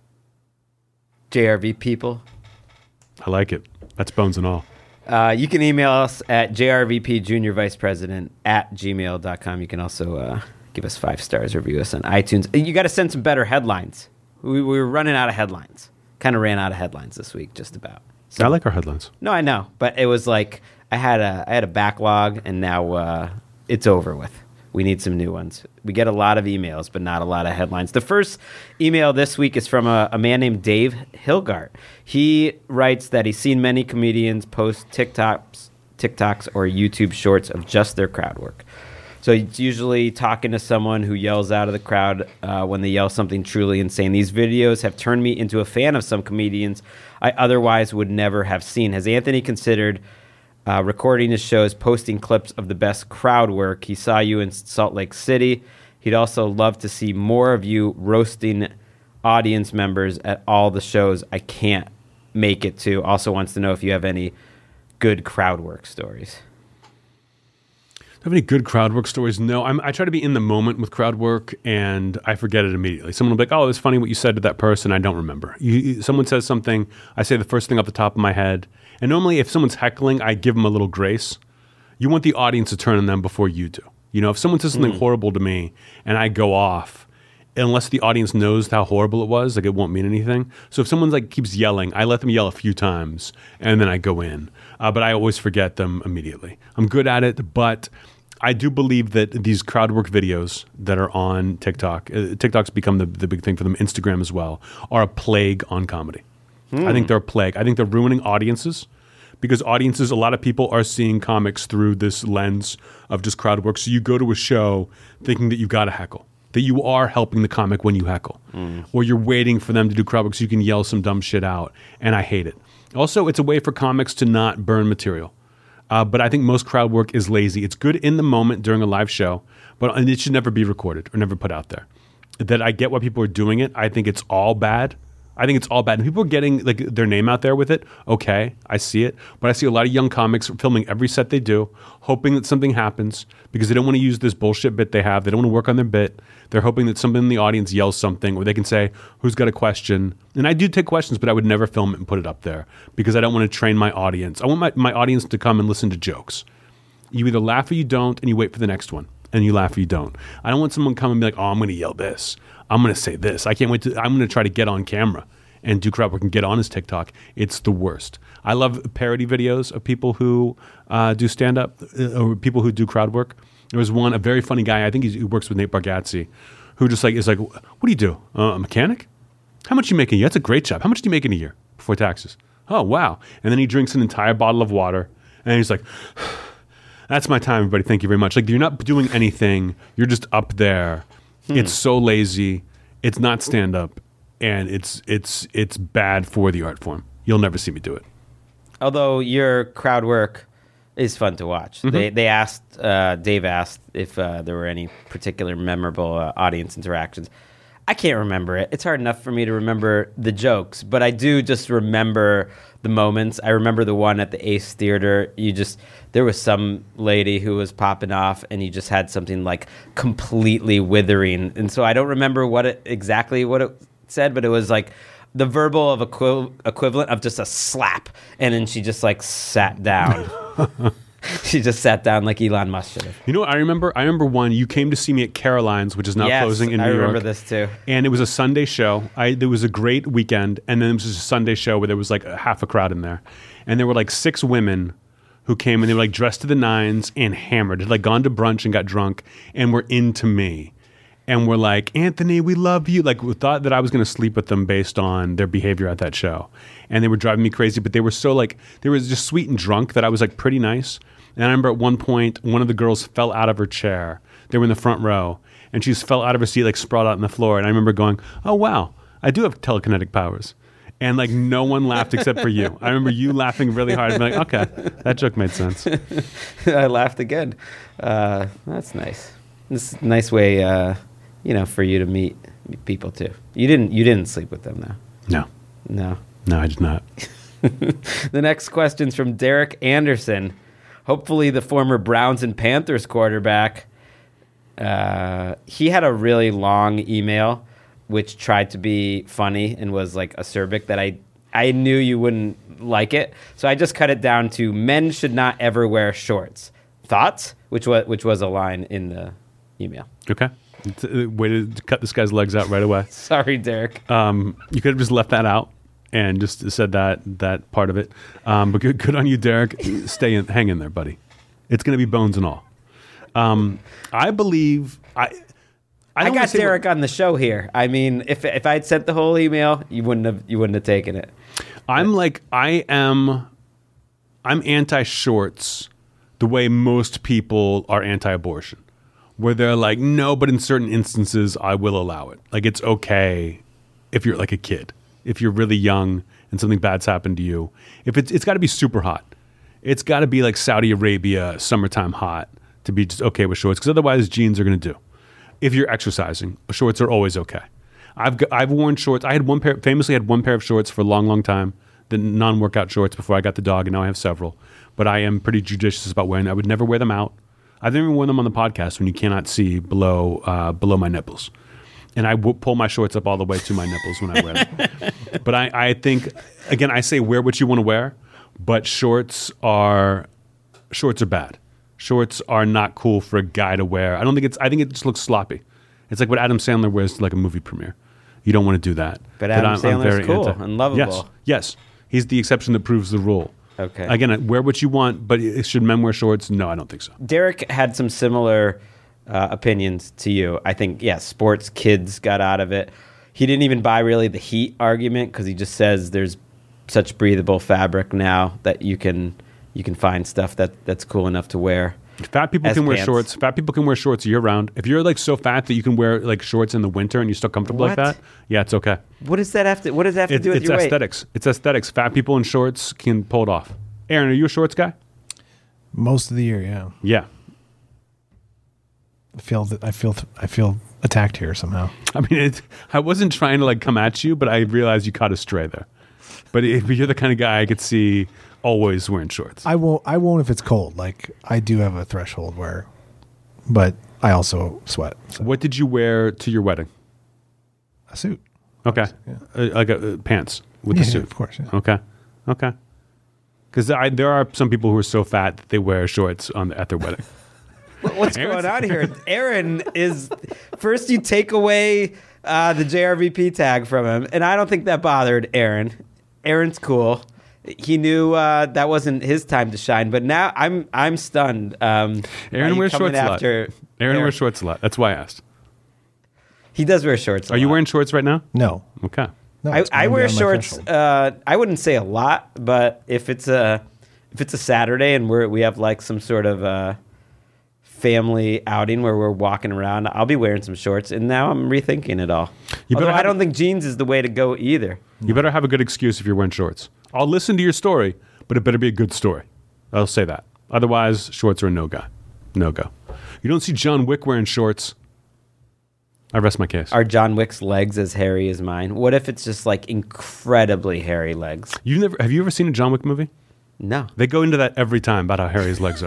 Speaker 1: J R V people.
Speaker 2: I like it. That's bones and all.
Speaker 1: Uh, you can email us at J R V P Junior Vice President at gmail dot com. You can also uh, give us five stars, review us on iTunes. You got to send some better headlines. We, we were running out of headlines. Kind of ran out of headlines this week, just about. So,
Speaker 2: I like our headlines.
Speaker 1: No, I know, but it was like I had a I had a backlog, and now uh, it's over with. We need some new ones. We get a lot of emails, but not a lot of headlines. The first email this week is from a, a man named Dave Hilgart. He writes that he's seen many comedians post TikToks, TikToks or YouTube shorts of just their crowd work. So it's usually talking to someone who yells out of the crowd uh, when they yell something truly insane. These videos have turned me into a fan of some comedians I otherwise would never have seen. Has Anthony considered Uh, recording his shows, posting clips of the best crowd work? He saw you in Salt Lake City. He'd also love to see more of you roasting audience members at all the shows I can't make it to. Also wants to know if you have any good crowd work stories.
Speaker 2: Do you have any good crowd work stories? No. I'm, I try to be in the moment with crowd work, and I forget it immediately. Someone will be like, oh, it was funny what you said to that person. I don't remember. You, you, someone says something, I say the first thing off the top of my head. And normally if someone's heckling, I give them a little grace. You want the audience to turn on them before you do. You know, if someone says something mm. horrible to me and I go off, unless the audience knows how horrible it was, like it won't mean anything. So if someone's like keeps yelling, I let them yell a few times and then I go in. Uh, but I always forget them immediately. I'm good at it, but I do believe that these crowd work videos that are on TikTok, uh, TikTok's become the, the big thing for them, Instagram as well, are a plague on comedy. I think they're a plague. I think they're ruining audiences because audiences, a lot of people are seeing comics through this lens of just crowd work. So you go to a show thinking that you've got to heckle, that you are helping the comic when you heckle, mm. or you're waiting for them to do crowd work so you can yell some dumb shit out. And I hate it. Also, it's a way for comics to not burn material. Uh, but I think most crowd work is lazy. It's good in the moment during a live show, but it should never be recorded or never put out there. That I get why people are doing it. I think it's all bad. I think it's all bad. And people are getting like their name out there with it. Okay, I see it. But I see a lot of young comics filming every set they do, hoping that something happens because they don't want to use this bullshit bit they have. They don't want to work on their bit. They're hoping that somebody in the audience yells something or they can say, who's got a question? And I do take questions, but I would never film it and put it up there because I don't want to train my audience. I want my, my audience to come and listen to jokes. You either laugh or you don't, and you wait for the next one. And you laugh or you don't. I don't want someone to come and be like, oh, I'm going to yell this. I'm going to say this. I can't wait to, I'm going to try to get on camera and do crowd work and get on his TikTok. It's the worst. I love parody videos of people who uh, do stand-up uh, or people who do crowd work. There was one, a very funny guy, I think he's, he works with Nate Bargatze, who just like is like, what do you do? Uh, a mechanic? How much do you make a year? That's a great job. How much do you make in a year before taxes? Oh, wow. And then he drinks an entire bottle of water and he's like, that's my time, everybody. Thank you very much. Like, you're not doing anything. You're just up there. Hmm. It's so lazy. It's not stand-up. And it's it's it's bad for the art form. You'll never see me do it.
Speaker 1: Although your crowd work is fun to watch. Mm-hmm. They they asked, uh, Dave asked if uh, there were any particular memorable uh, audience interactions. I can't remember it. It's hard enough for me to remember the jokes, but I do just remember the moments. I remember the one at the Ace Theater. You just, there was some lady who was popping off and you just had something like completely withering. And so I don't remember what it, exactly what it said, but it was like the verbal of equi- equivalent of just a slap, and then she just like sat down. She just sat down like Elon Musk should have.
Speaker 2: You know what I remember? I remember one. You came to see me at Caroline's, which is now
Speaker 1: Yes,
Speaker 2: closing in New
Speaker 1: I
Speaker 2: York.
Speaker 1: remember this too.
Speaker 2: And it was a Sunday show. I there was a great weekend, and then it was just a Sunday show where there was like a half a crowd in there, and there were like six women who came and they were like dressed to the nines and hammered, had like gone to brunch and got drunk, and were into me. And we're like, Anthony, we love you. Like, we thought that I was going to sleep with them based on their behavior at that show. And they were driving me crazy, but they were so like, they were just sweet and drunk that I was like pretty nice. And I remember at one point, one of the girls fell out of her chair. They were in the front row. And she just fell out of her seat, like sprawled out on the floor. And I remember going, oh, wow, I do have telekinetic powers. And like no one laughed except for you. I remember you laughing really hard. And being like, okay, that joke made sense.
Speaker 1: I laughed again. Uh, that's nice. It's a nice way, uh, you know, for you to meet, meet people too. You didn't. You didn't sleep with them, though.
Speaker 2: No.
Speaker 1: No.
Speaker 2: No, I did not.
Speaker 1: The next question's from Derek Anderson. Hopefully, the former Browns and Panthers quarterback. Uh, he had a really long email, which tried to be funny and was like acerbic that I I knew you wouldn't like it, so I just cut it down to men should not ever wear shorts. Thoughts? Which was which was a line in the email.
Speaker 2: Okay. It's a way to cut this guy's legs out right away.
Speaker 1: Sorry, Derek.
Speaker 2: Um, you could have just left that out and just said that that part of it. Um, but good, good on you, Derek. Stay in, hang in there, buddy. It's going to be bones and all. Um, I believe I. I,
Speaker 1: I
Speaker 2: don't wanna
Speaker 1: got
Speaker 2: say
Speaker 1: Derek
Speaker 2: what-
Speaker 1: on the show here. I mean, if if I'd sent the whole email, you wouldn't have you wouldn't have taken it.
Speaker 2: I'm like I am. I'm anti-shorts the way most people are anti-abortion, where they're like, no, but in certain instances, I will allow it. Like, it's okay if you're like a kid, if you're really young and something bad's happened to you. If it's it's got to be super hot. It's got to be like Saudi Arabia, summertime hot, to be just okay with shorts, because otherwise jeans are going to do. If you're exercising, shorts are always okay. I've got, I've worn shorts. I had one pair, famously had one pair of shorts for a long, long time, the non-workout shorts before I got the dog, and now I have several. But I am pretty judicious about wearing them. I would never wear them out. I've never worn them on the podcast when you cannot see below uh, below my nipples. And I w- pull my shorts up all the way to my nipples when I wear them. But I, I think, again, I say wear what you want to wear, but shorts are shorts are bad. Shorts are not cool for a guy to wear. I don't think it's, I think it just looks sloppy. It's like what Adam Sandler wears to like a movie premiere. You don't want to do that.
Speaker 1: But Adam Sandler's cool and lovable.
Speaker 2: Yes, yes. He's the exception that proves the rule.
Speaker 1: Okay.
Speaker 2: Again, wear what you want, but should men wear shorts? No, I don't think so.
Speaker 1: Derek had some similar uh, opinions to you. I think, yeah, sports kids got out of it. He didn't even buy really the heat argument because he just says there's such breathable fabric now that you can you can find stuff that, that's cool enough to wear.
Speaker 2: Fat people
Speaker 1: as
Speaker 2: can wear
Speaker 1: pants.
Speaker 2: shorts. Fat people can wear shorts year round. If you're like so fat that you can wear like shorts in the winter and you're still comfortable like
Speaker 1: What?
Speaker 2: that, yeah, it's okay.
Speaker 1: What does that have to? What does that have to
Speaker 2: It,
Speaker 1: do with
Speaker 2: it's
Speaker 1: your weight?
Speaker 2: aesthetics. It's aesthetics. Fat people in shorts can pull it off. Aaron, are you a shorts guy?
Speaker 3: Most of the year, yeah.
Speaker 2: Yeah.
Speaker 3: I feel that I feel I feel attacked here somehow.
Speaker 2: I mean, it, I wasn't trying to like come at you, but I realized you caught a stray there. But if you're the kind of guy I could see always wearing shorts.
Speaker 3: I won't. I won't if it's cold. Like I do have a threshold where, but I also sweat. So.
Speaker 2: What did you wear to your wedding?
Speaker 3: A suit.
Speaker 2: Okay, uh, like uh, pants with
Speaker 3: Yeah,
Speaker 2: the
Speaker 3: yeah,
Speaker 2: suit.
Speaker 3: of course. Yeah.
Speaker 2: Okay, okay. Because there are some people who are so fat that they wear shorts on the, at their wedding.
Speaker 1: What's going on here? Aaron is first. You take away uh, the J R V P tag from him, and I don't think that bothered Aaron. Aaron's cool. He knew uh, that wasn't his time to shine, but now I'm I'm stunned. Um,
Speaker 2: Aaron
Speaker 1: you
Speaker 2: wears
Speaker 1: coming
Speaker 2: shorts a lot.
Speaker 1: after
Speaker 2: Aaron wears shorts a lot. That's why I asked.
Speaker 1: He does wear shorts. a
Speaker 2: Are you
Speaker 1: lot.
Speaker 2: wearing shorts right now?
Speaker 3: No.
Speaker 2: Okay.
Speaker 3: No.
Speaker 1: I,
Speaker 3: it's
Speaker 1: I
Speaker 3: going
Speaker 1: wear
Speaker 3: beyond my
Speaker 1: shorts.
Speaker 3: threshold.
Speaker 1: Uh, I wouldn't say a lot, but if it's a if it's a Saturday and we're we have like some sort of uh, family outing where we're walking around, I'll be wearing some shorts. And now I'm rethinking it all.
Speaker 2: You better
Speaker 1: Although I
Speaker 2: have-
Speaker 1: don't think jeans is the way to go either.
Speaker 2: You better have a good excuse if you're wearing shorts. I'll listen to your story, but it better be a good story. I'll say that. Otherwise, shorts are a no-go. No-go. You don't see John Wick wearing shorts. I rest my case.
Speaker 1: Are John Wick's legs as hairy as mine? What if it's just like incredibly hairy legs?
Speaker 2: You never have you ever seen a John Wick movie?
Speaker 1: No.
Speaker 2: They go into that every time about how hairy his legs are.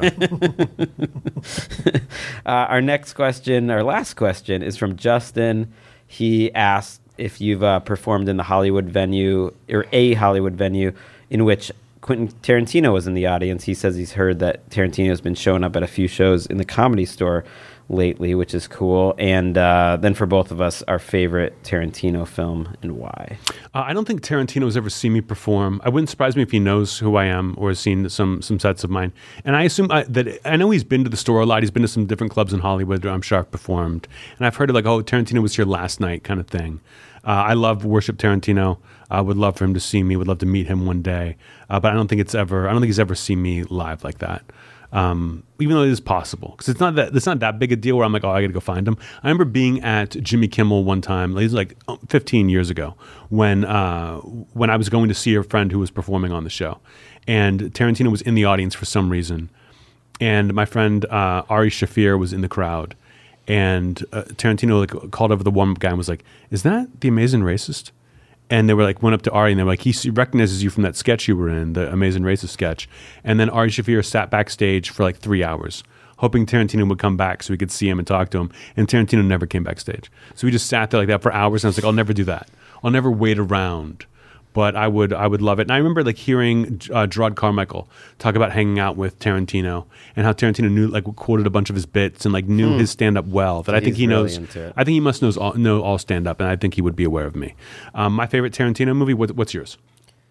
Speaker 1: Uh, our next question, our last question, is from Justin. He asked, if you've uh, performed in the Hollywood venue or a Hollywood venue in which Quentin Tarantino was in the audience. He says he's heard that Tarantino's been showing up at a few shows in the Comedy Store lately, which is cool. And uh, then for both of us, our favorite Tarantino film and why.
Speaker 2: Uh, I don't think Tarantino has ever seen me perform. I wouldn't surprise me if he knows who I am or has seen some some sets of mine. And I assume I, that I know he's been to the store a lot. He's been to some different clubs in Hollywood where I'm sure I've performed. And I've heard of like, oh, Tarantino was here last night kind of thing. Uh, I love, worship Tarantino. I would love for him to see me. Would love to meet him one day. Uh, but I don't think it's ever, I don't think he's ever seen me live like that. Um, even though it is possible, because it's not that it's not that big a deal where I'm like, oh, I got to go find him. I remember being at Jimmy Kimmel one time, it was like fifteen years ago, when uh, when I was going to see a friend who was performing on the show, and Tarantino was in the audience for some reason, and my friend uh, Ari Shafir was in the crowd, and uh, Tarantino like called over the one guy and was like, "Is that The Amazing Racist?" And they were like, went up to Ari and they were like, he recognizes you from that sketch you were in, the Amazing Racist sketch. And then Ari Shafir sat backstage for like three hours, hoping Tarantino would come back so we could see him and talk to him. And Tarantino never came backstage. So we just sat there like that for hours. And I was like, I'll never do that. I'll never wait around. But I would I would love it. And I remember like hearing uh, Gerard Carmichael talk about hanging out with Tarantino and how Tarantino knew, like, quoted a bunch of his bits and like knew hmm. his stand up well. That I think
Speaker 1: He's
Speaker 2: he
Speaker 1: really
Speaker 2: knows.
Speaker 1: into it.
Speaker 2: I think he must knows all, know all stand up, and I think he would be aware of me. Um, my favorite Tarantino movie. What, what's yours?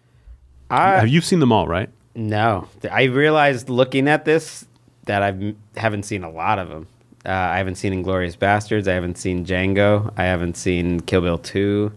Speaker 1: I,
Speaker 2: Have you seen them all? Right?
Speaker 1: No, I realized looking at this that I haven't seen a lot of them. Uh, I haven't seen Inglourious Bastards. I haven't seen Django. I haven't seen Kill Bill two.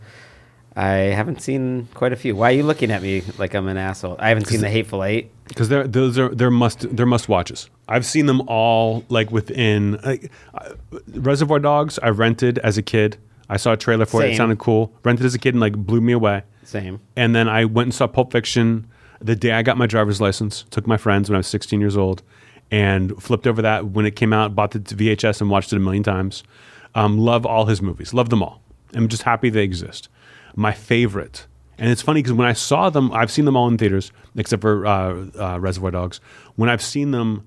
Speaker 1: I haven't seen quite a few. Why are you looking at me like I'm an asshole? I haven't seen The Hateful Eight.
Speaker 2: Because they're those are they're must they're must watches. I've seen them all like within like, uh, Reservoir Dogs. I rented as a kid. I saw a trailer for it.
Speaker 1: Same.
Speaker 2: It sounded cool. Rented as a kid and like blew me away.
Speaker 1: Same.
Speaker 2: And then I went and saw Pulp Fiction the day I got my driver's license. Took my friends when I was sixteen years old and flipped over that when it came out. Bought the V H S and watched it a million times. Um, love all his movies. Love them all. I'm just happy they exist. My favorite, and it's funny because when I saw them, I've seen them all in theaters except for uh, uh, Reservoir Dogs. When I've seen them,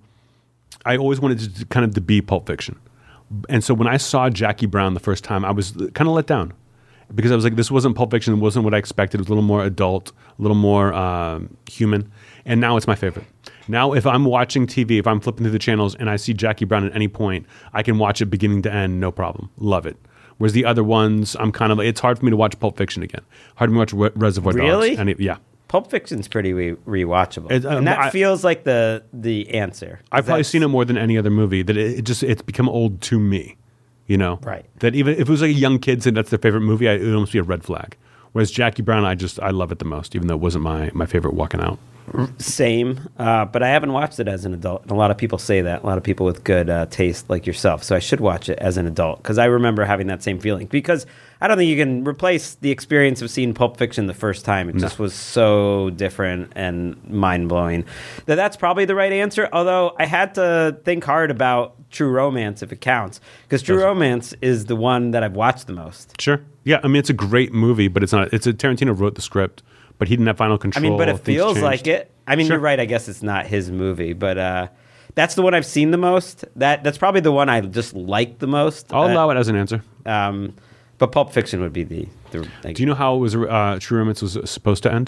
Speaker 2: I always wanted to kind of to be Pulp Fiction. And so when I saw Jackie Brown the first time, I was kind of let down because I was like, this wasn't Pulp Fiction. It wasn't what I expected. It was a little more adult, a little more uh, human. And now it's my favorite. Now if I'm watching T V, if I'm flipping through the channels and I see Jackie Brown at any point, I can watch it beginning to end, no problem. Love it. Whereas the other ones, I'm kind of like, it's hard for me to watch Pulp Fiction again. Hard for me to watch Re- Reservoir Dogs.
Speaker 1: Really?
Speaker 2: And it, yeah.
Speaker 1: Pulp Fiction's pretty re- rewatchable.
Speaker 2: It, um,
Speaker 1: and that
Speaker 2: I-
Speaker 1: feels like the the answer.
Speaker 2: I've probably
Speaker 1: That's-
Speaker 2: seen it more than any other movie. That it, it just it's become old to me, you know.
Speaker 1: Right.
Speaker 2: That even if it was like a young kid saying that's their favorite movie, I, it would almost be a red flag. Whereas Jackie Brown, I just I love it the most, even though it wasn't my my favorite walking out.
Speaker 1: Same, uh, but I haven't watched it as an adult. And a lot of people say that. A lot of people with good uh, taste like yourself. So I should watch it as an adult because I remember having that same feeling. Because I don't think you can replace the experience of seeing Pulp Fiction the first time. It
Speaker 2: No.
Speaker 1: just was so different and mind-blowing. That that's probably the right answer, although I had to think hard about True Romance if it counts. Because True
Speaker 2: Does it?
Speaker 1: Romance is the one that I've watched the most.
Speaker 2: Sure. Yeah, I mean it's a great movie, but it's not. It's a Tarantino wrote the script, but he didn't have final
Speaker 1: I
Speaker 2: control.
Speaker 1: mean, but it
Speaker 2: Things
Speaker 1: feels
Speaker 2: changed.
Speaker 1: like it. I mean,
Speaker 2: Sure.
Speaker 1: you're right. I guess it's not his movie, but uh, that's the one I've seen the most. That That's probably the one I just like the most.
Speaker 2: I'll
Speaker 1: Uh,
Speaker 2: allow it as an answer.
Speaker 1: Um, but Pulp Fiction would be the. the like,
Speaker 2: Do you know how it was? Uh, True Romance was supposed to end?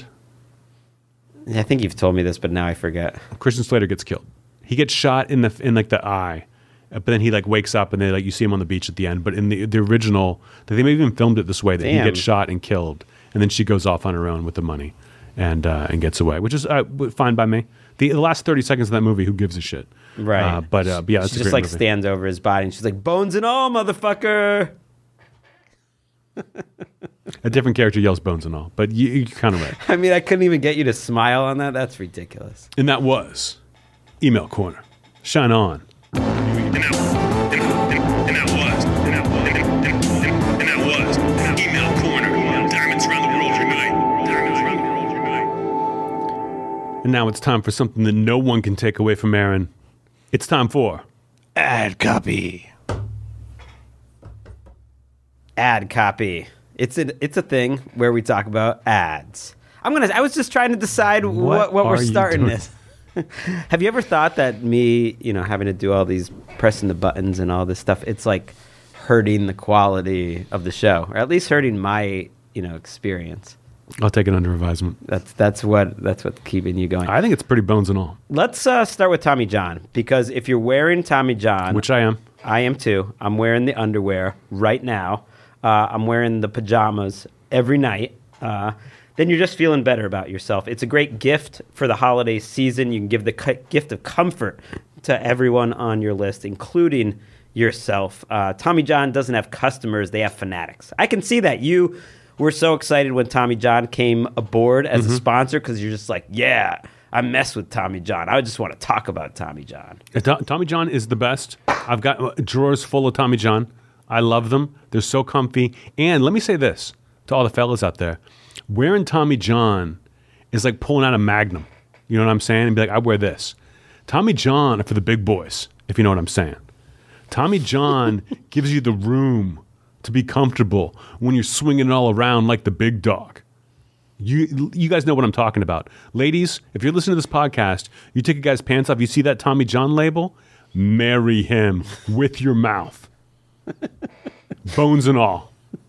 Speaker 1: I think you've told me this, but now I forget.
Speaker 2: Christian Slater gets killed. He gets shot in the in like the eye, uh, but then he like wakes up and they like you see him on the beach at the end. But in the the original, they may have even filmed it this way that
Speaker 1: Damn.
Speaker 2: he gets shot and killed, and then she goes off on her own with the money, and uh, and gets away, which is uh, fine by me. The, the last thirty seconds of that movie, who gives a shit?
Speaker 1: Right.
Speaker 2: Uh, but, uh, but yeah, it's
Speaker 1: she
Speaker 2: a
Speaker 1: just
Speaker 2: great
Speaker 1: like
Speaker 2: movie.
Speaker 1: stands over his body and she's like, bones and all, motherfucker.
Speaker 2: A different character yells bones and all, but you, you're kind of right.
Speaker 1: I mean, I couldn't even get you to smile on that. That's ridiculous.
Speaker 2: And that was Email Corner. Shine on.
Speaker 5: And that, and, and, and that was, and that, and, and, and, and that was Email Corner. Diamonds around the world unite. Diamonds around the world unite.
Speaker 2: And now it's time for something that no one can take away from Aaron. It's time for
Speaker 3: Ad copy.
Speaker 1: Ad copy. It's a it's a thing where we talk about ads. I'm gonna. I was just trying to decide what
Speaker 2: What
Speaker 1: what, we're
Speaker 2: are you
Speaker 1: starting
Speaker 2: doing?
Speaker 1: this. Have you ever thought that me, you know, having to do all these pressing the buttons and all this stuff, it's like hurting the quality of the show, or at least hurting my, you know, experience.
Speaker 2: I'll take it under advisement.
Speaker 1: That's that's what that's what's keeping you going.
Speaker 2: I think it's pretty bones and all.
Speaker 1: Let's uh, start with Tommy John, because if you're wearing Tommy John,
Speaker 2: Which I am.
Speaker 1: I am too. I'm wearing the underwear right now. Uh, I'm wearing the pajamas every night. Uh, then you're just feeling better about yourself. It's a great gift for the holiday season. You can give the cu- gift of comfort to everyone on your list, including yourself. Uh, Tommy John doesn't have customers. They have fanatics. I can see that. You were so excited when Tommy John came aboard as
Speaker 2: Mm-hmm.
Speaker 1: a sponsor, because you're just like, yeah, I mess with Tommy John. I just want to talk about Tommy John.
Speaker 2: Uh, To- Tommy John is the best. I've got uh, drawers full of Tommy John. I love them. They're so comfy. And let me say this to all the fellas out there. Wearing Tommy John is like pulling out a Magnum. You know what I'm saying? And be like, I wear this. Tommy John are for the big boys, if you know what I'm saying. Tommy John gives you the room to be comfortable when you're swinging it all around like the big dog. You you guys know what I'm talking about. Ladies, if you're listening to this podcast, you take a guy's pants off, you see that Tommy John label, marry him with your mouth. Bones and all.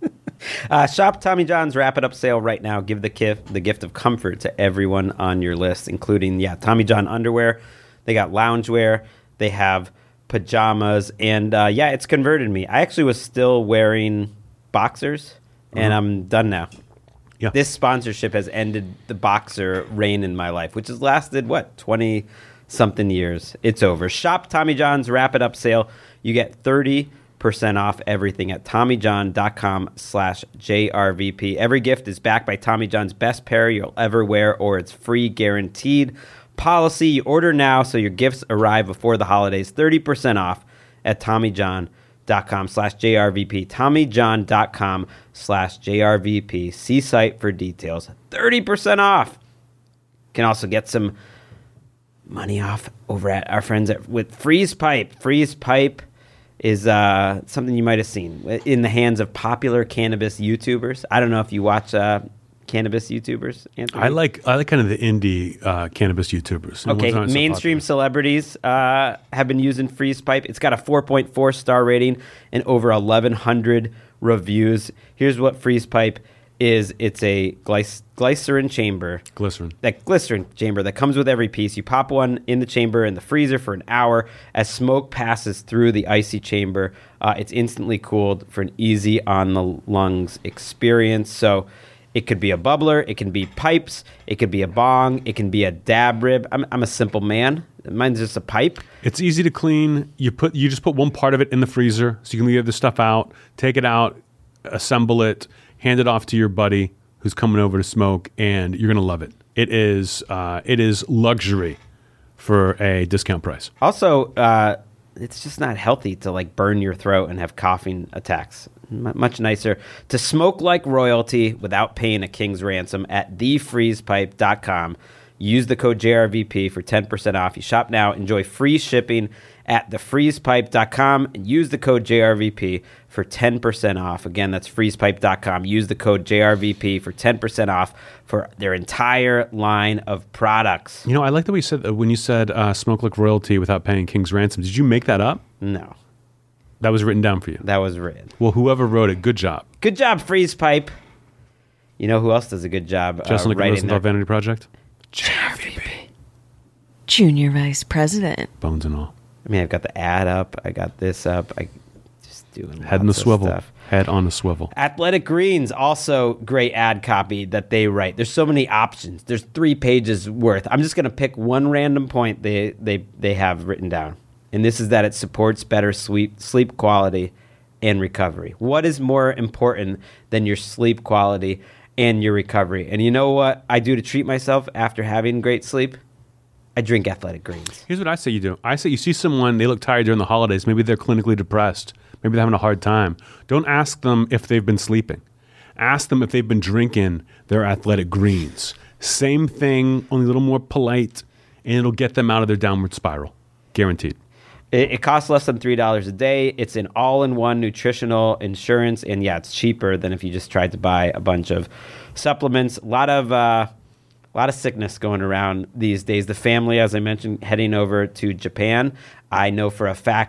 Speaker 1: Uh, shop Tommy John's Wrap It Up sale right now. Give the gift, the gift of comfort to everyone on your list, including, yeah, Tommy John underwear. They got loungewear. They have pajamas. And, uh, yeah, it's converted me. I actually was still wearing boxers, and
Speaker 2: Mhm.
Speaker 1: I'm done now.
Speaker 2: Yeah.
Speaker 1: This sponsorship has ended the boxer reign in my life, which has lasted, what, twenty-something years. It's over. Shop Tommy John's Wrap It Up sale. You get thirty percent off everything at TommyJohn.com slash JRVP. Every gift is backed by Tommy John's best pair you'll ever wear, or it's free guaranteed policy. You order now so your gifts arrive before the holidays. thirty percent off at TommyJohn.com slash JRVP. TommyJohn.com slash JRVP. See site for details. thirty percent off. Can also get some money off over at our friends at, with Freeze Pipe. Freeze Pipe is uh, something you might have seen in the hands of popular cannabis YouTubers. I don't know if you watch uh, cannabis YouTubers, Anthony.
Speaker 2: I like I like kind of the indie uh, cannabis YouTubers. The
Speaker 1: Okay,
Speaker 2: ones that aren't so
Speaker 1: mainstream
Speaker 2: popular.
Speaker 1: celebrities uh, have been using Freeze Pipe. It's got a four point four star rating and over eleven hundred reviews. Here's what Freeze Pipe is. It's a glyc- glycerin chamber.
Speaker 2: Glycerin.
Speaker 1: That glycerin chamber that comes with every piece. You pop one in the chamber in the freezer for an hour. As smoke passes through the icy chamber, uh, it's instantly cooled for an easy on the lungs experience. So it could be a bubbler, it can be pipes, it could be a bong, it can be a dab rib. I'm, I'm a simple man. Mine's just a pipe.
Speaker 2: It's easy to clean. You put you just put one part of it in the freezer so you can leave the stuff out, take it out, assemble it, hand it off to your buddy who's coming over to smoke, and you're gonna love it. It is uh, it is luxury for a discount price.
Speaker 1: Also, uh, it's just not healthy to like burn your throat and have coughing attacks. M- much nicer to smoke like royalty without paying a king's ransom at the freeze pipe dot com. Use the code J R V P for ten percent off. You shop now, enjoy free shipping at the freeze pipe dot com, and use the code J R V P for ten percent off. Again, that's freeze pipe dot com. Use the code J R V P for ten percent off for their entire line of products.
Speaker 2: You know, I like that we said that when you said uh, smoke like royalty without paying king's ransom. Did you make that up?
Speaker 1: No,
Speaker 2: That was written down for you.
Speaker 1: that was written.
Speaker 2: Well, whoever wrote it, good job.
Speaker 1: Good job, Freeze Pipe. You know who else does a good job uh,
Speaker 2: Justin like the
Speaker 1: writing
Speaker 2: Rosenthal
Speaker 1: their-
Speaker 2: Vanity Project.
Speaker 4: Junior Vice President.
Speaker 2: Bones and all.
Speaker 1: I mean, I've got the ad up. I got this up. I just doing
Speaker 2: Head in the
Speaker 1: lots of
Speaker 2: swivel.
Speaker 1: stuff.
Speaker 2: Head on the swivel.
Speaker 1: Athletic Greens, also great ad copy that they write. There's so many options. There's three pages worth. I'm just going to pick one random point they, they, they have written down. And this is that it supports better sleep, sleep quality and recovery. What is more important than your sleep quality and your recovery? And you know what I do to treat myself after having great sleep? I drink Athletic Greens.
Speaker 2: Here's what I say you do. I say you see someone, they look tired during the holidays. Maybe they're clinically depressed. Maybe they're having a hard time. Don't ask them if they've been sleeping. Ask them if they've been drinking their Athletic Greens. Same thing, only a little more polite, and it'll get them out of their downward spiral. Guaranteed.
Speaker 1: It, it costs less than three dollars a day. It's an all-in-one nutritional insurance, and yeah, it's cheaper than if you just tried to buy a bunch of supplements. A lot of uh, a lot of sickness going around these days. The family, as I mentioned, heading over to Japan. I know for a fact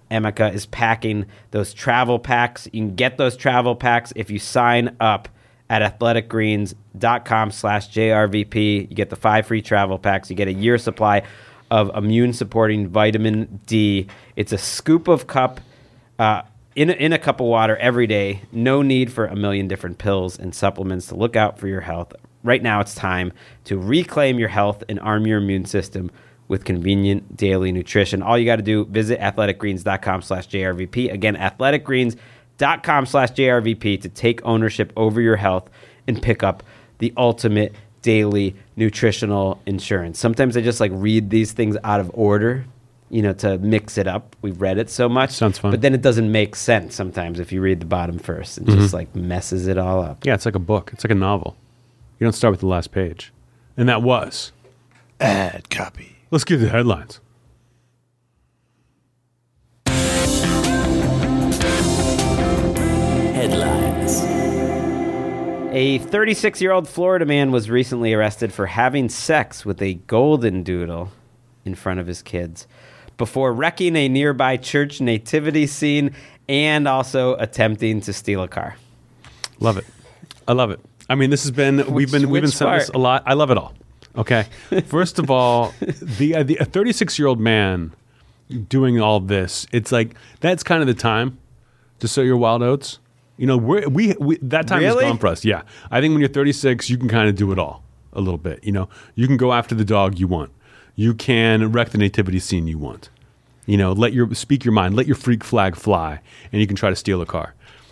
Speaker 1: Emeka is packing those travel packs. You can get those travel packs if you sign up at athleticgreens.com slash JRVP. You get the five free travel packs. You get a year supply of immune-supporting vitamin D. It's a scoop of cup uh, in, a, in a cup of water every day. No need for a million different pills and supplements to look out for your health. Right now, it's time to reclaim your health and arm your immune system with convenient daily nutrition. All you got to do, visit athleticgreens.com slash JRVP. Again, athleticgreens.com slash JRVP to take ownership over your health and pick up the ultimate daily nutritional insurance. Sometimes I just like read these things out of order, you know, to mix it up. We've read it so much.
Speaker 2: Sounds fun.
Speaker 1: But then it doesn't make sense sometimes if you read the bottom first. It
Speaker 2: Mm-hmm.
Speaker 1: just like messes it all up.
Speaker 2: Yeah, it's like a book. It's like a novel. You don't start with the last page. And that was.
Speaker 3: Ad copy.
Speaker 2: Let's give the headlines.
Speaker 6: Headlines.
Speaker 1: A thirty-six-year-old Florida man was recently arrested for having sex with a golden doodle in front of his kids before wrecking a nearby church nativity scene and also attempting to steal a car.
Speaker 2: Love it. I love it. I mean, this has been we've been we've been
Speaker 1: which
Speaker 2: sent this
Speaker 1: part?
Speaker 2: a lot. I love it all. Okay. First of all, the, uh, the a thirty-six-year-old man doing all this, it's like that's kind of the time to sow your wild oats. You know, we're, we we that time
Speaker 1: Really?
Speaker 2: is gone for us. Yeah, I think when you're thirty-six, you can kind of do it all a little bit. You know, you can go after the dog you want. You can wreck the nativity scene you want. You know, let your speak your mind, let your freak flag fly, and you can try to steal a car.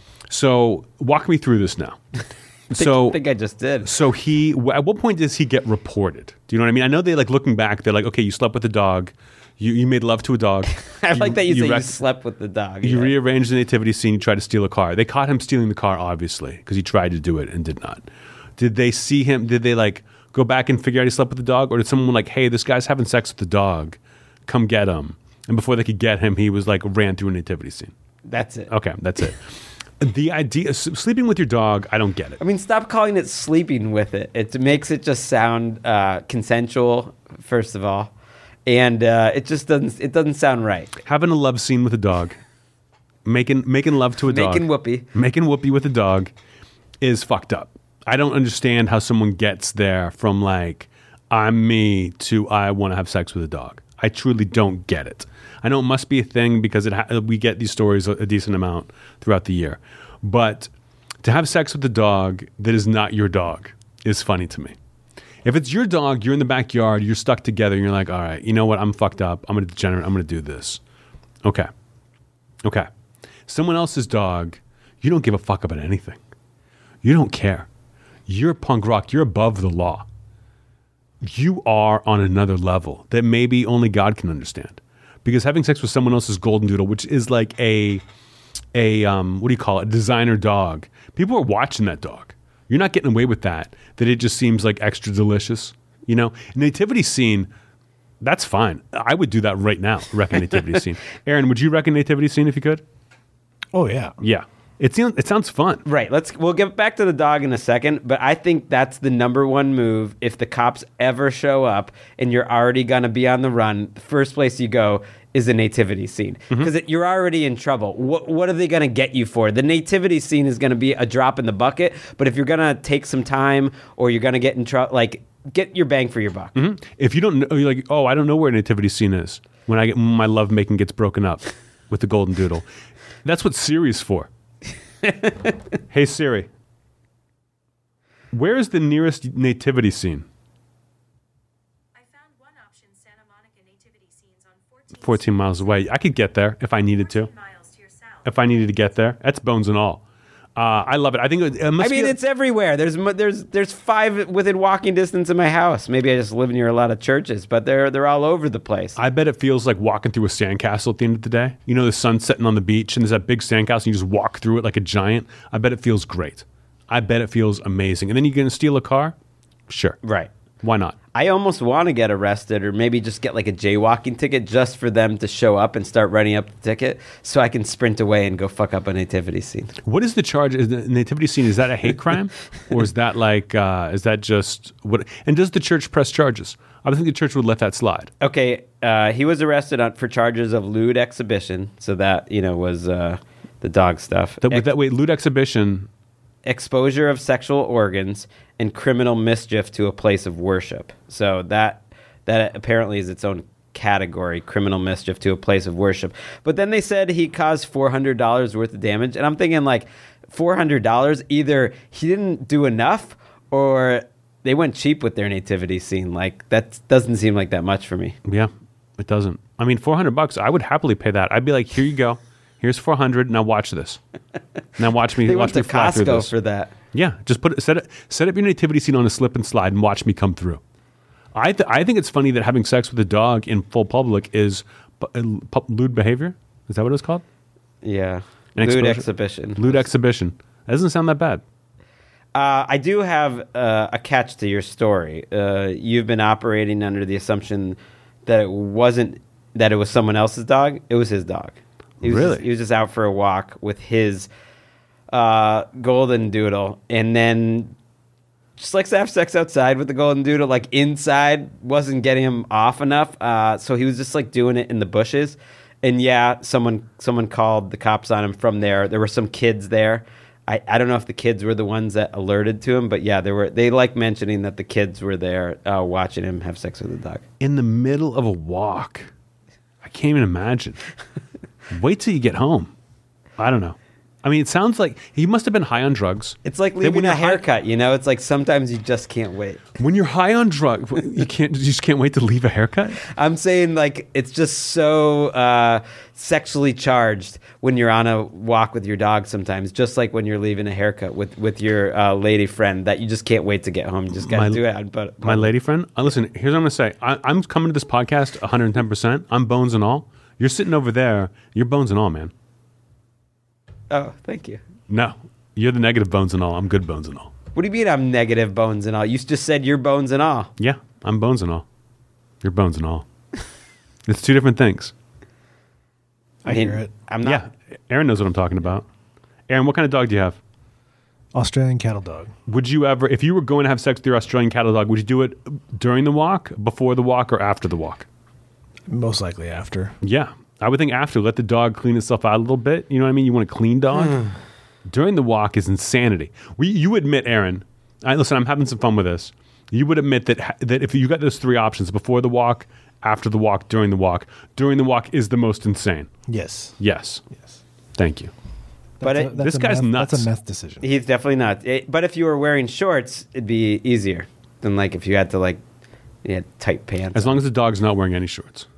Speaker 2: So walk me through this now. So
Speaker 1: I think I just did.
Speaker 2: so he, at what point does he get reported? Do you know what I mean? I know they like looking back. They're like, okay, you slept with a dog, you you made love to a dog.
Speaker 1: I like that you, say you
Speaker 2: wrecked-
Speaker 1: slept with the dog.
Speaker 2: You
Speaker 1: Yeah.
Speaker 2: rearranged the nativity scene. You tried to steal a car. They caught him stealing the car, obviously, because he tried to do it and did not. Did they see him? Did they like go back and figure out he slept with the dog, or did someone like, hey, this guy's having sex with the dog, come get him? And before they could get him, he was like ran through a nativity scene.
Speaker 1: That's it.
Speaker 2: Okay, that's it. The idea sleeping with your dog, I don't get it.
Speaker 1: I mean, stop calling it sleeping with it. It makes it just sound uh, consensual, first of all, and uh, it just doesn't. It doesn't sound right.
Speaker 2: Having a love scene with a dog, making making love to a dog,
Speaker 1: Making whoopee.
Speaker 2: making whoopee with a dog, is fucked up. I don't understand how someone gets there from like I'm me to I want to have sex with a dog. I truly don't get it. I know it must be a thing because it ha- we get these stories a, a decent amount throughout the year, but to have sex with a dog that is not your dog is funny to me. If it's your dog, you're in the backyard, you're stuck together, and you're like, all right, you know what? I'm fucked up. I'm going to degenerate. I'm going to do this. Okay. Okay. Someone else's dog, you don't give a fuck about anything. You don't care. You're punk rock. You're above the law. You are on another level that maybe only God can understand. Because having sex with someone else's golden doodle, which is like a, a um, what do you call it, a designer dog, people are watching that dog. You're not getting away with that, that it just seems like extra delicious. You know, nativity scene, that's fine. I would do that right now, wreck a nativity scene. Aaron, would you wreck a nativity scene if you could?
Speaker 3: Oh yeah.
Speaker 2: Yeah. It, seems, it sounds fun.
Speaker 1: Right. Let's. We'll get back to the dog in a second, but I think that's the number one move. If the cops ever show up and you're already gonna be on the run, the first place you go is the nativity scene because you're already in trouble. What What are they gonna get you for? The nativity scene is gonna be a drop in the bucket, but if you're gonna take some time or you're gonna get in trouble, like get your bang for your buck.
Speaker 2: Mm-hmm. If you don't know, you're like, oh, I don't know where a nativity scene is when I get my lovemaking gets broken up with the golden doodle. That's what Siri's for. Hey Siri, where is the nearest nativity scene?
Speaker 7: I found one option, Santa Monica nativity scenes on fourteen,
Speaker 2: fourteen miles away. I could get there if I needed to.
Speaker 7: fourteen miles to your south.
Speaker 2: If I needed to get there, that's bones and all. Uh, I love it. I think it, it must
Speaker 1: I mean,
Speaker 2: be a-
Speaker 1: it's everywhere. There's mu- there's there's five within walking distance of my house. Maybe I just live near a lot of churches, but they're they're all over the place.
Speaker 2: I bet it feels like walking through a sandcastle at the end of the day. You know, the sun's setting on the beach and there's that big sandcastle and you just walk through it like a giant. I bet it feels great. I bet it feels amazing. And then you're going to steal a car? Sure.
Speaker 1: Right.
Speaker 2: Why not?
Speaker 1: I almost want to get arrested or maybe just get like a jaywalking ticket just for them to show up and start writing up the ticket so I can sprint away and go fuck up a nativity scene.
Speaker 2: What is the charge? Is the nativity scene, is that a hate crime? Or is that like, uh, is that just what? And does the church press charges? I don't think the church would let that slide.
Speaker 1: Okay, uh, he was arrested on, for charges of lewd exhibition. So that, you know, was uh, the dog stuff.
Speaker 2: That,
Speaker 1: Ex-
Speaker 2: that way, lewd exhibition.
Speaker 1: exposure of sexual organs and criminal mischief to a place of worship. So that that apparently is its own category, criminal mischief to a place of worship. But then they said he caused four hundred dollars worth of damage. And I'm thinking like four hundred dollars, either he didn't do enough or they went cheap with their nativity scene. Like that doesn't seem like that much for me.
Speaker 2: Yeah, it doesn't. I mean, four hundred bucks, I would happily pay that. I'd be like, here you go. Here's four hundred. Now watch this. Now watch me.
Speaker 1: They
Speaker 2: watch
Speaker 1: went
Speaker 2: me
Speaker 1: to
Speaker 2: fly through
Speaker 1: Costco
Speaker 2: this.
Speaker 1: for that.
Speaker 2: Yeah, just put it, set it, set up your nativity scene on a slip and slide and watch me come through. I th- I think it's funny that having sex with a dog in full public is pu- uh, pu- lewd behavior. Is that what it's called?
Speaker 1: Yeah.
Speaker 2: An
Speaker 1: Lewd
Speaker 2: exposure-
Speaker 1: exhibition.
Speaker 2: Lewd exhibition. That doesn't sound that bad.
Speaker 1: Uh, I do have uh, a catch to your story. Uh, you've been operating under the assumption that it wasn't that it was someone else's dog. It was his dog. He was
Speaker 2: Really?
Speaker 1: Just, he was just out for a walk with his uh, golden doodle, and then just likes to have sex outside with the golden doodle. Like inside wasn't getting him off enough, uh, so he was just like doing it in the bushes. And yeah, someone someone called the cops on him from there. There were some kids there. I, I don't know if the kids were the ones that alerted to him, but yeah, there were. They like mentioning that the kids were there uh, watching him have sex with the dog.
Speaker 2: In the middle of a walk. I can't even imagine. Wait till you get home. I don't know. I mean, it sounds like he must have been high on drugs.
Speaker 1: It's like
Speaker 2: Then
Speaker 1: leaving
Speaker 2: when
Speaker 1: a
Speaker 2: you're high-
Speaker 1: haircut, you know? It's like sometimes you just can't wait.
Speaker 2: When you're high on drugs, you can't. You just can't wait to leave a haircut.
Speaker 1: I'm saying like it's just so uh, sexually charged when you're on a walk with your dog sometimes, just like when you're leaving a haircut with, with your uh, lady friend that you just can't wait to get home. You just got
Speaker 2: My-
Speaker 1: to do it. But
Speaker 2: My lady friend, uh, listen, here's what I'm going to say. I, I'm coming to this podcast one hundred ten percent. I'm bones and all. You're sitting over there. You're bones and all, man.
Speaker 1: Oh, thank you.
Speaker 2: No, you're the negative bones and all. I'm good bones and all.
Speaker 1: What do you mean I'm negative bones and all? You just said you're bones and all.
Speaker 2: Yeah, I'm bones and all. You're bones and all. It's two different things.
Speaker 3: I
Speaker 1: mean,
Speaker 3: hear it.
Speaker 1: I'm not.
Speaker 2: Yeah, Aaron knows what I'm talking about. Aaron, what kind of dog do you have?
Speaker 3: Australian cattle dog.
Speaker 2: Would you ever, if you were going to have sex with your Australian cattle dog, would you do it during the walk, before the walk, or after the walk?
Speaker 3: Most likely after.
Speaker 2: Yeah, I would think after. Let the dog clean itself out a little bit. You know what I mean? You want a clean dog? During the walk is insanity. We, you admit, Aaron, I, listen, I'm having some fun with this. You would admit that ha- that if you got those three options, before the walk, after the walk, during the walk, during the walk is the most insane.
Speaker 3: Yes.
Speaker 2: Yes.
Speaker 3: Yes.
Speaker 2: Thank you.
Speaker 1: But
Speaker 3: That's
Speaker 1: it-
Speaker 3: a- that's
Speaker 2: this
Speaker 3: a
Speaker 2: guy's
Speaker 3: meth,
Speaker 2: nuts.
Speaker 3: That's a meth decision.
Speaker 1: He's definitely not. It- but if you were wearing shorts, it'd be easier than like if you had to like, you had tight pants.
Speaker 2: As long as the dog's not wearing any shorts.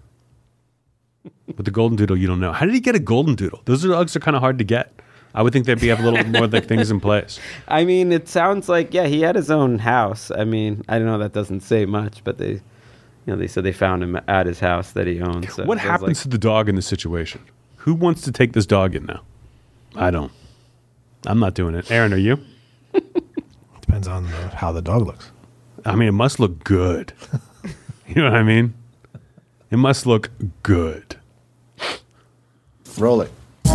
Speaker 2: But the golden doodle, you don't know. How did he get a golden doodle? Those dogs are kind of hard to get. I would think they'd be have a little more like things in place.
Speaker 1: I mean, it sounds like yeah, he had his own house. I mean, I don't know, that doesn't say much, but they, you know, they said they found him at his house that he owns. So
Speaker 2: What
Speaker 1: it feels
Speaker 2: happens to the dog in this situation? Who wants to take this dog in now? I don't. I'm not doing it. Aaron, are you?
Speaker 3: Depends on the, how the dog looks.
Speaker 2: I mean, it must look good. You know what I mean? It must look good.
Speaker 6: Roll it.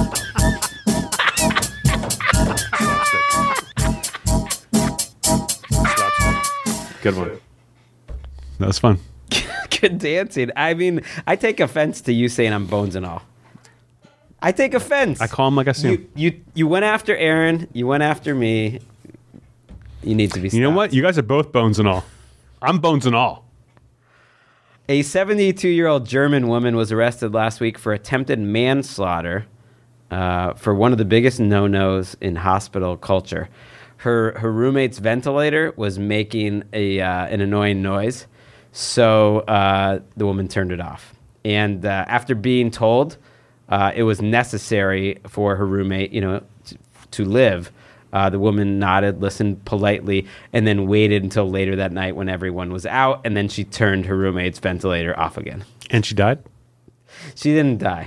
Speaker 2: Good one. That was fun.
Speaker 1: like good dancing. I mean, I take offense to you saying I'm bones and all. I take offense.
Speaker 2: I call him like I see
Speaker 1: you,
Speaker 2: him.
Speaker 1: you you went after Aaron. You went after me. You need to be stopped.
Speaker 2: You know what? You guys are both bones and all. I'm bones and all.
Speaker 1: A seventy-two-year-old German woman was arrested last week for attempted manslaughter uh, for one of the biggest no-nos in hospital culture. Her her roommate's ventilator was making a uh, an annoying noise, so uh, the woman turned it off. And uh, after being told uh, it was necessary for her roommate, you know, to, to live, uh, the woman nodded, listened politely, and then waited until later that night when everyone was out, and then she turned her roommate's ventilator off again.
Speaker 2: And she died?
Speaker 1: She didn't die.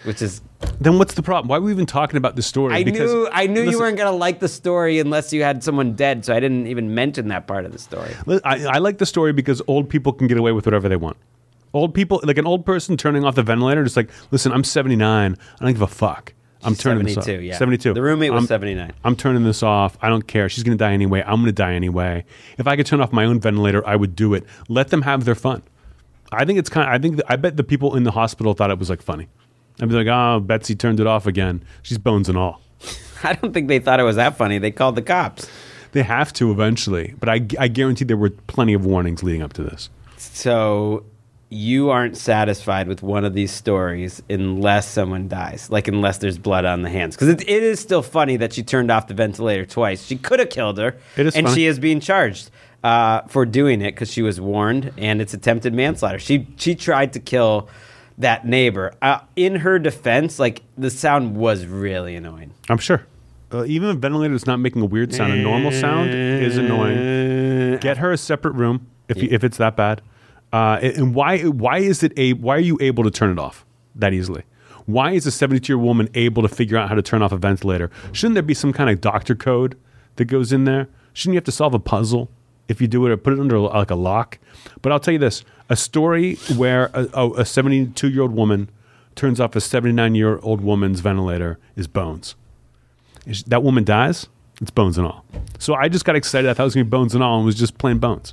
Speaker 1: which is.
Speaker 2: Then what's the problem? Why are we even talking about this story?
Speaker 1: I
Speaker 2: Because,
Speaker 1: knew I knew you
Speaker 2: listen,
Speaker 1: weren't gonna like the story unless you had someone dead, so I didn't even mention that part of the story.
Speaker 2: li- I, I like the story because old people can get away with whatever they want. Old people, like an old person turning off the ventilator, just like, listen, I'm seventy-nine. I don't give a fuck. I'm
Speaker 1: She's
Speaker 2: turning this off.
Speaker 1: seventy-two, yeah.
Speaker 2: seventy-two.
Speaker 1: The roommate was
Speaker 2: I'm-
Speaker 1: seventy-nine.
Speaker 2: I'm turning this off. I don't care. She's going to die anyway. I'm going to die anyway. If I could turn off my own ventilator, I would do it. Let them have their fun. I think it's kind of, I think, I bet the people in the hospital thought it was like funny. I'd be like, oh, Betsy turned it off again. She's bones and all.
Speaker 1: I don't think they thought it was that funny. They called the cops.
Speaker 2: They have to eventually. But I, I guarantee there were plenty of warnings leading up to this.
Speaker 1: So you aren't satisfied with one of these stories unless someone dies, like unless there's blood on the hands. Because it, it is still funny that she turned off the ventilator twice. She could have killed her,
Speaker 2: It is
Speaker 1: and
Speaker 2: funny.
Speaker 1: she is being charged uh, for doing it because she was warned, and it's attempted manslaughter. She she tried to kill that neighbor. Uh, in her defense, like the sound was really annoying.
Speaker 2: I'm sure. Uh, even a ventilator that's not making a weird sound, a normal sound is annoying. Get her a separate room if you, if it's that bad. Uh, and why why is it a why are you able to turn it off that easily? Why is a seventy-two year old woman able to figure out how to turn off a ventilator? Shouldn't there be some kind of doctor code that goes in there? Shouldn't you have to solve a puzzle if you do it or put it under like a lock? But I'll tell you this: a story where a seventy-two year old woman turns off a seventy-nine year old woman's ventilator is bones. Is- That woman dies, it's bones and all. So I just got excited. I thought it was going to be bones and all, and it was just plain bones.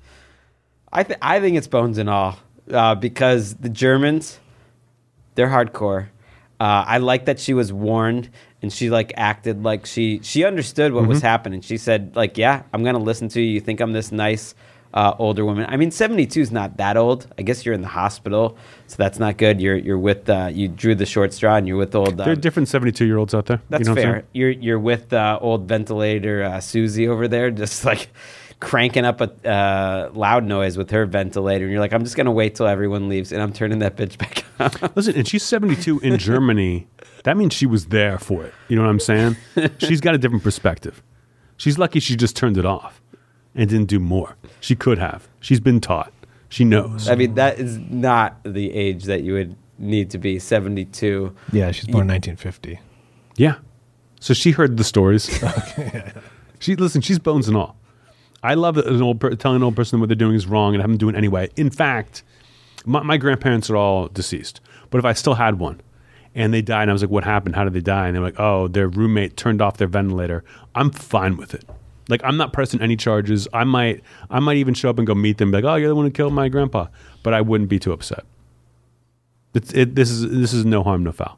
Speaker 1: I th- I think it's bones and all uh, because the Germans, they're hardcore. Uh, I like that she was warned and she like acted like she she understood what was happening. She said like, "Yeah, I'm gonna listen to you. You think I'm this nice uh, older woman?" I mean, seventy-two is not that old. I guess you're in the hospital, so that's not good. You're you're with uh, you drew the short straw and you're with old. Uh,
Speaker 2: There are different seventy-two year olds out there.
Speaker 1: that's
Speaker 2: you know what I'm
Speaker 1: fair.
Speaker 2: saying?
Speaker 1: You're you're with uh, old ventilator uh, Susie over there, just like cranking up a uh, loud noise with her ventilator, and you're like, I'm just gonna wait till everyone leaves, and I'm turning that bitch back on.
Speaker 2: Listen, and she's seventy-two in Germany. That means she was there for it. You know what I'm saying? She's got a different perspective. She's lucky she just turned it off and didn't do more. She could have. She's been taught. She knows.
Speaker 1: I mean, that is not the age that you would need to be seventy-two.
Speaker 3: Yeah, she's born nineteen fifty.
Speaker 2: Yeah. So she heard the stories. She listen. She's bones and all. I love that an old per- telling an old person what they're doing is wrong and have them do it anyway. In fact, my, my grandparents are all deceased, but if I still had one and they died, and I was like, "What happened? How did they die?" And they're like, "Oh, their roommate turned off their ventilator." I'm fine with it. Like, I'm not pressing any charges. I might, I might even show up and go meet them, and be like, "Oh, you're the one who killed my grandpa," but I wouldn't be too upset. It's, it, this is this is no harm, no foul.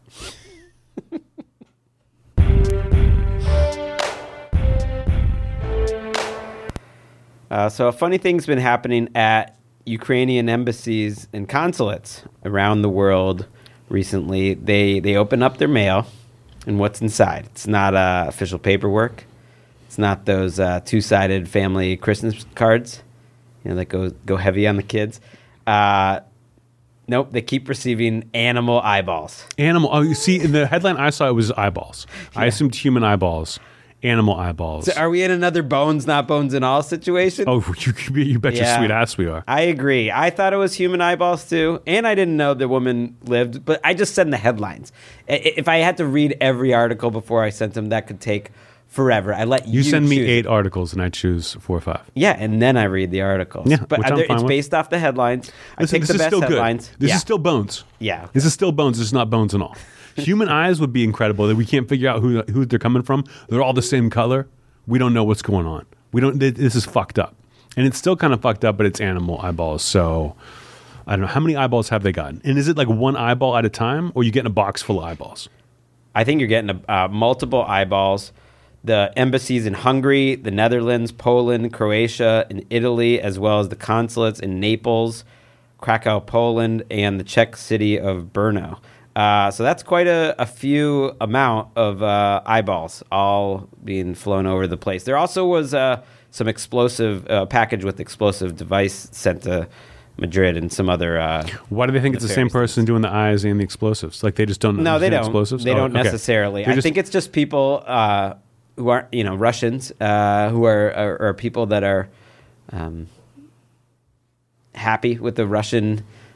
Speaker 1: Uh, so a funny thing's been happening at Ukrainian embassies and consulates around the world recently. They they open up their mail, and what's inside? It's not uh, official paperwork. It's not those uh, two-sided family Christmas cards, you know, that go go heavy on the kids. Uh, nope, they keep receiving animal eyeballs.
Speaker 2: Animal. Oh, you see, in the headline I saw, it was eyeballs. I assumed human eyeballs, animal eyeballs.
Speaker 1: So are we in another bones, not bones and all situation?
Speaker 2: Oh, you, you bet your
Speaker 1: Yeah.
Speaker 2: sweet ass we are.
Speaker 1: I agree. I thought it was human eyeballs too, and I didn't know the woman lived. But I just sent the headlines. I- If I had to read every article before I sent them, that could take forever. I let you,
Speaker 2: You send me
Speaker 1: choose.
Speaker 2: eight articles and I choose four or five.
Speaker 1: Yeah, and then I read the articles.
Speaker 2: Yeah,
Speaker 1: but
Speaker 2: which
Speaker 1: are
Speaker 2: I'm
Speaker 1: there-
Speaker 2: fine
Speaker 1: it's
Speaker 2: with.
Speaker 1: based off the headlines. I
Speaker 2: Listen,
Speaker 1: take
Speaker 2: this
Speaker 1: the
Speaker 2: is
Speaker 1: best
Speaker 2: still good.
Speaker 1: headlines.
Speaker 2: This
Speaker 1: yeah.
Speaker 2: is still bones.
Speaker 1: Yeah.
Speaker 2: This is still bones. This is not bones and all. Human eyes would be incredible. That we can't figure out who who they're coming from. They're all the same color. We don't know what's going on. We don't. th- This is fucked up, and it's still kind of fucked up. But it's animal eyeballs. So I don't know how many eyeballs have they gotten. And is it like one eyeball at a time, or you getting a box full of eyeballs?
Speaker 1: I think you're getting a, uh, multiple eyeballs. The embassies in Hungary, the Netherlands, Poland, Croatia, and Italy, as well as the consulates in Naples, Krakow, Poland, and the Czech city of Brno. Uh, so that's quite a, a few amount of uh, eyeballs all being flown over the place. There also was uh, some explosive uh, package with explosive device sent to Madrid and some other. Uh,
Speaker 2: Why do they think it's the same
Speaker 1: nefarious
Speaker 2: person doing the eyes and the explosives? Like they just don't.
Speaker 1: No, they
Speaker 2: understand
Speaker 1: don't.
Speaker 2: Explosives?
Speaker 1: They
Speaker 2: Oh,
Speaker 1: don't
Speaker 2: okay.
Speaker 1: necessarily.
Speaker 2: They're
Speaker 1: I
Speaker 2: just-
Speaker 1: think it's just people uh, who aren't, you know, Russians uh, who are, are, are people that are um, happy with the Russian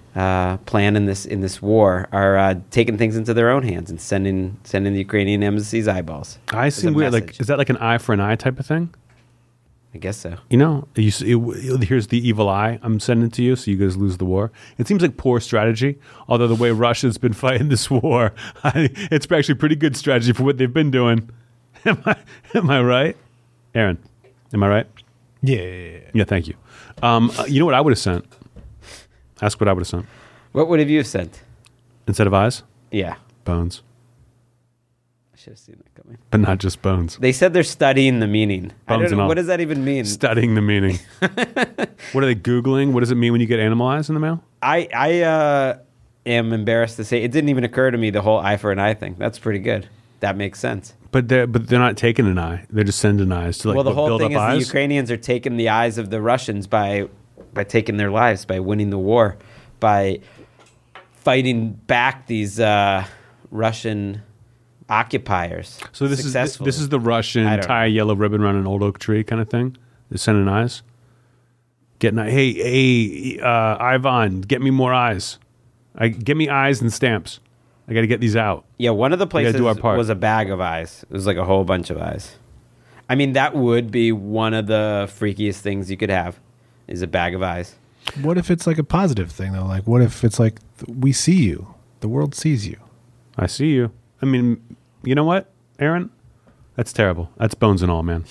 Speaker 1: uh, plan in this in this war are uh, taking things into their own hands and sending sending the Ukrainian embassy's eyeballs.
Speaker 2: I
Speaker 1: as
Speaker 2: seem
Speaker 1: a
Speaker 2: weird. Like,
Speaker 1: message.
Speaker 2: is that like an eye for an eye type of thing?
Speaker 1: I guess so.
Speaker 2: You know, you, s- it, it- here's the evil eye I'm sending to you, so you guys lose the war. It seems like poor strategy. Although the way Russia's been fighting this war, I, it's actually pretty good strategy for what they've been doing. Am I? Am I right, Aaron? Am I right?
Speaker 3: Yeah, yeah, yeah, yeah.
Speaker 2: Yeah, thank you. Um, uh, you know what I would have sent? Ask what I would have sent
Speaker 1: What would have you sent?
Speaker 2: instead of eyes,
Speaker 1: Yeah,
Speaker 2: bones,
Speaker 1: I should have seen that coming.
Speaker 2: but not just bones.
Speaker 1: They said they're studying the meaning. I
Speaker 2: Bones
Speaker 1: don't
Speaker 2: and
Speaker 1: know.
Speaker 2: all.
Speaker 1: What does that even mean?
Speaker 2: Studying the meaning. What are they googling? What does it mean when you get animal eyes in the mail?
Speaker 1: I I uh, am embarrassed to say it didn't even occur to me the whole eye for an eye thing. That's pretty good. That makes sense.
Speaker 2: But they're but they're not taking an eye. They're just sending eyes to like
Speaker 1: well, the
Speaker 2: what,
Speaker 1: whole
Speaker 2: build
Speaker 1: thing is
Speaker 2: up
Speaker 1: the
Speaker 2: eyes.
Speaker 1: Ukrainians are taking the eyes of the Russians by by taking their lives, by winning the war, by fighting back these uh, Russian occupiers.
Speaker 2: So this is
Speaker 1: successfully.
Speaker 2: this is the Russian
Speaker 1: I don't
Speaker 2: tie a
Speaker 1: know.
Speaker 2: yellow ribbon around an old oak tree kind of thing. They're sending eyes. Getting hey hey uh, Ivan, get me more eyes. I get me eyes and stamps. I got to get these out.
Speaker 1: Yeah, one of the
Speaker 2: gotta
Speaker 1: places
Speaker 2: do our part.
Speaker 1: was a bag of eyes. It was like a whole bunch of eyes. I mean, that would be one of the freakiest things you could have, is a bag of eyes.
Speaker 3: What if it's like a positive thing though? Like, what if it's like th- we see you, the world sees you?
Speaker 2: I see you. I mean, you know what, Aaron? That's terrible. That's bones and all, man.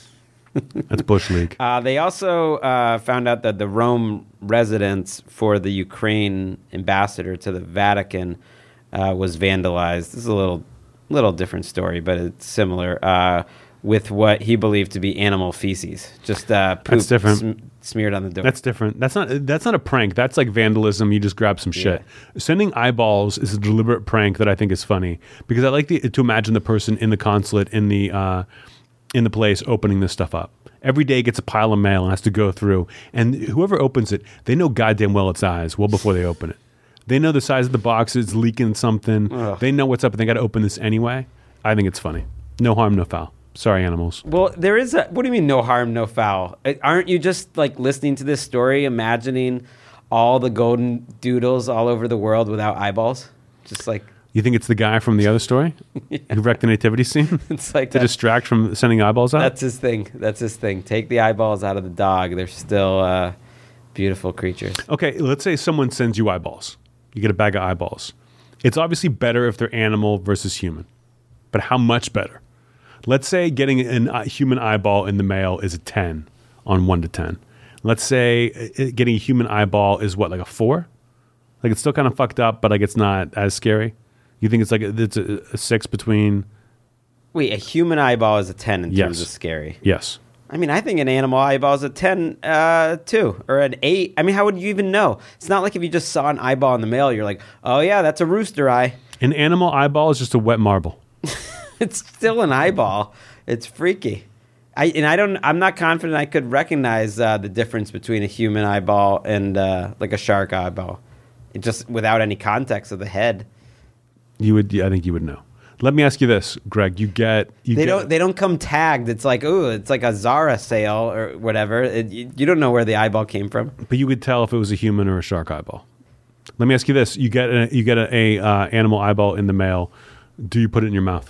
Speaker 2: That's Bush League.
Speaker 1: Uh, they also uh, found out that the Rome residence for the Ukraine ambassador to the Vatican uh, was vandalized. This is a little, little different story, but it's similar. Uh, with what he believed to be animal feces, just uh, poop
Speaker 2: That's different.
Speaker 1: sm- smeared on the door.
Speaker 2: That's different. That's not that's not a prank. That's like vandalism. You just grab some shit. Sending eyeballs is a deliberate prank that I think is funny because I like the, to imagine the person in the consulate in the uh, in the place opening this stuff up. Every day gets a pile of mail and has to go through, and whoever opens it, they know goddamn well it's eyes well before they open it. They know the size of the box is leaking something.
Speaker 1: Ugh.
Speaker 2: They know what's up, and they got to open this anyway. I think it's funny. No harm, no foul. Sorry, animals.
Speaker 1: Well, there is a. What do you mean, no harm, no foul? Uh, Aren't you just like listening to this story, imagining all the golden doodles all over the world without eyeballs? Just like
Speaker 2: You think it's the guy from the other story who wrecked the nativity scene
Speaker 1: it's like
Speaker 2: to
Speaker 1: that's,
Speaker 2: distract from sending eyeballs out?
Speaker 1: that's his thing. That's his thing. Take the eyeballs out of the dog. They're still uh, beautiful creatures.
Speaker 2: Okay, let's say someone sends you eyeballs. You get a bag of eyeballs. It's obviously better if they're animal versus human, but how much better? Let's say getting an, a human eyeball in the mail is a ten on one to ten. Let's say uh, getting a human eyeball is what, like a four? Like it's still kind of fucked up, but like it's not as scary. You think it's like a, it's a, a six between?
Speaker 1: Wait, a human eyeball is a ten in
Speaker 2: Yes.
Speaker 1: terms of scary.
Speaker 2: Yes.
Speaker 1: I mean, I think an animal eyeball is a ten, uh, too, or an eight. I mean, how would you even know? It's not like if you just saw an eyeball in the mail, you're like, oh yeah, that's a rooster eye.
Speaker 2: An animal eyeball is just a wet marble.
Speaker 1: It's still an eyeball. It's freaky. I and I don't. I'm not confident I could recognize uh, the difference between a human eyeball and uh, like a shark eyeball, it just without any context of the head.
Speaker 2: You would, I think you would know. Let me ask you this, Greg. You get you
Speaker 1: They
Speaker 2: get,
Speaker 1: don't. They don't come tagged. It's like, ooh, it's like a Zara sale or whatever. It, you, you don't know where the eyeball came from.
Speaker 2: but you could tell if it was a human or a shark eyeball. Let me ask you this: you get a, you get a, a uh, animal eyeball in the mail. Do you put it in your mouth?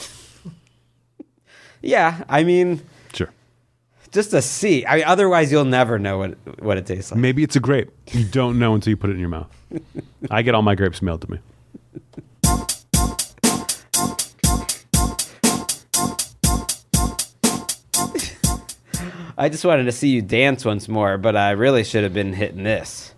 Speaker 1: Yeah, I mean,
Speaker 2: Sure.
Speaker 1: just to see. I mean, otherwise, you'll never know what what it tastes like.
Speaker 2: Maybe it's a grape. You don't know until you put it in your mouth. I get all my grapes mailed to me.
Speaker 1: I just wanted to see you dance once more, but I really should have been hitting this.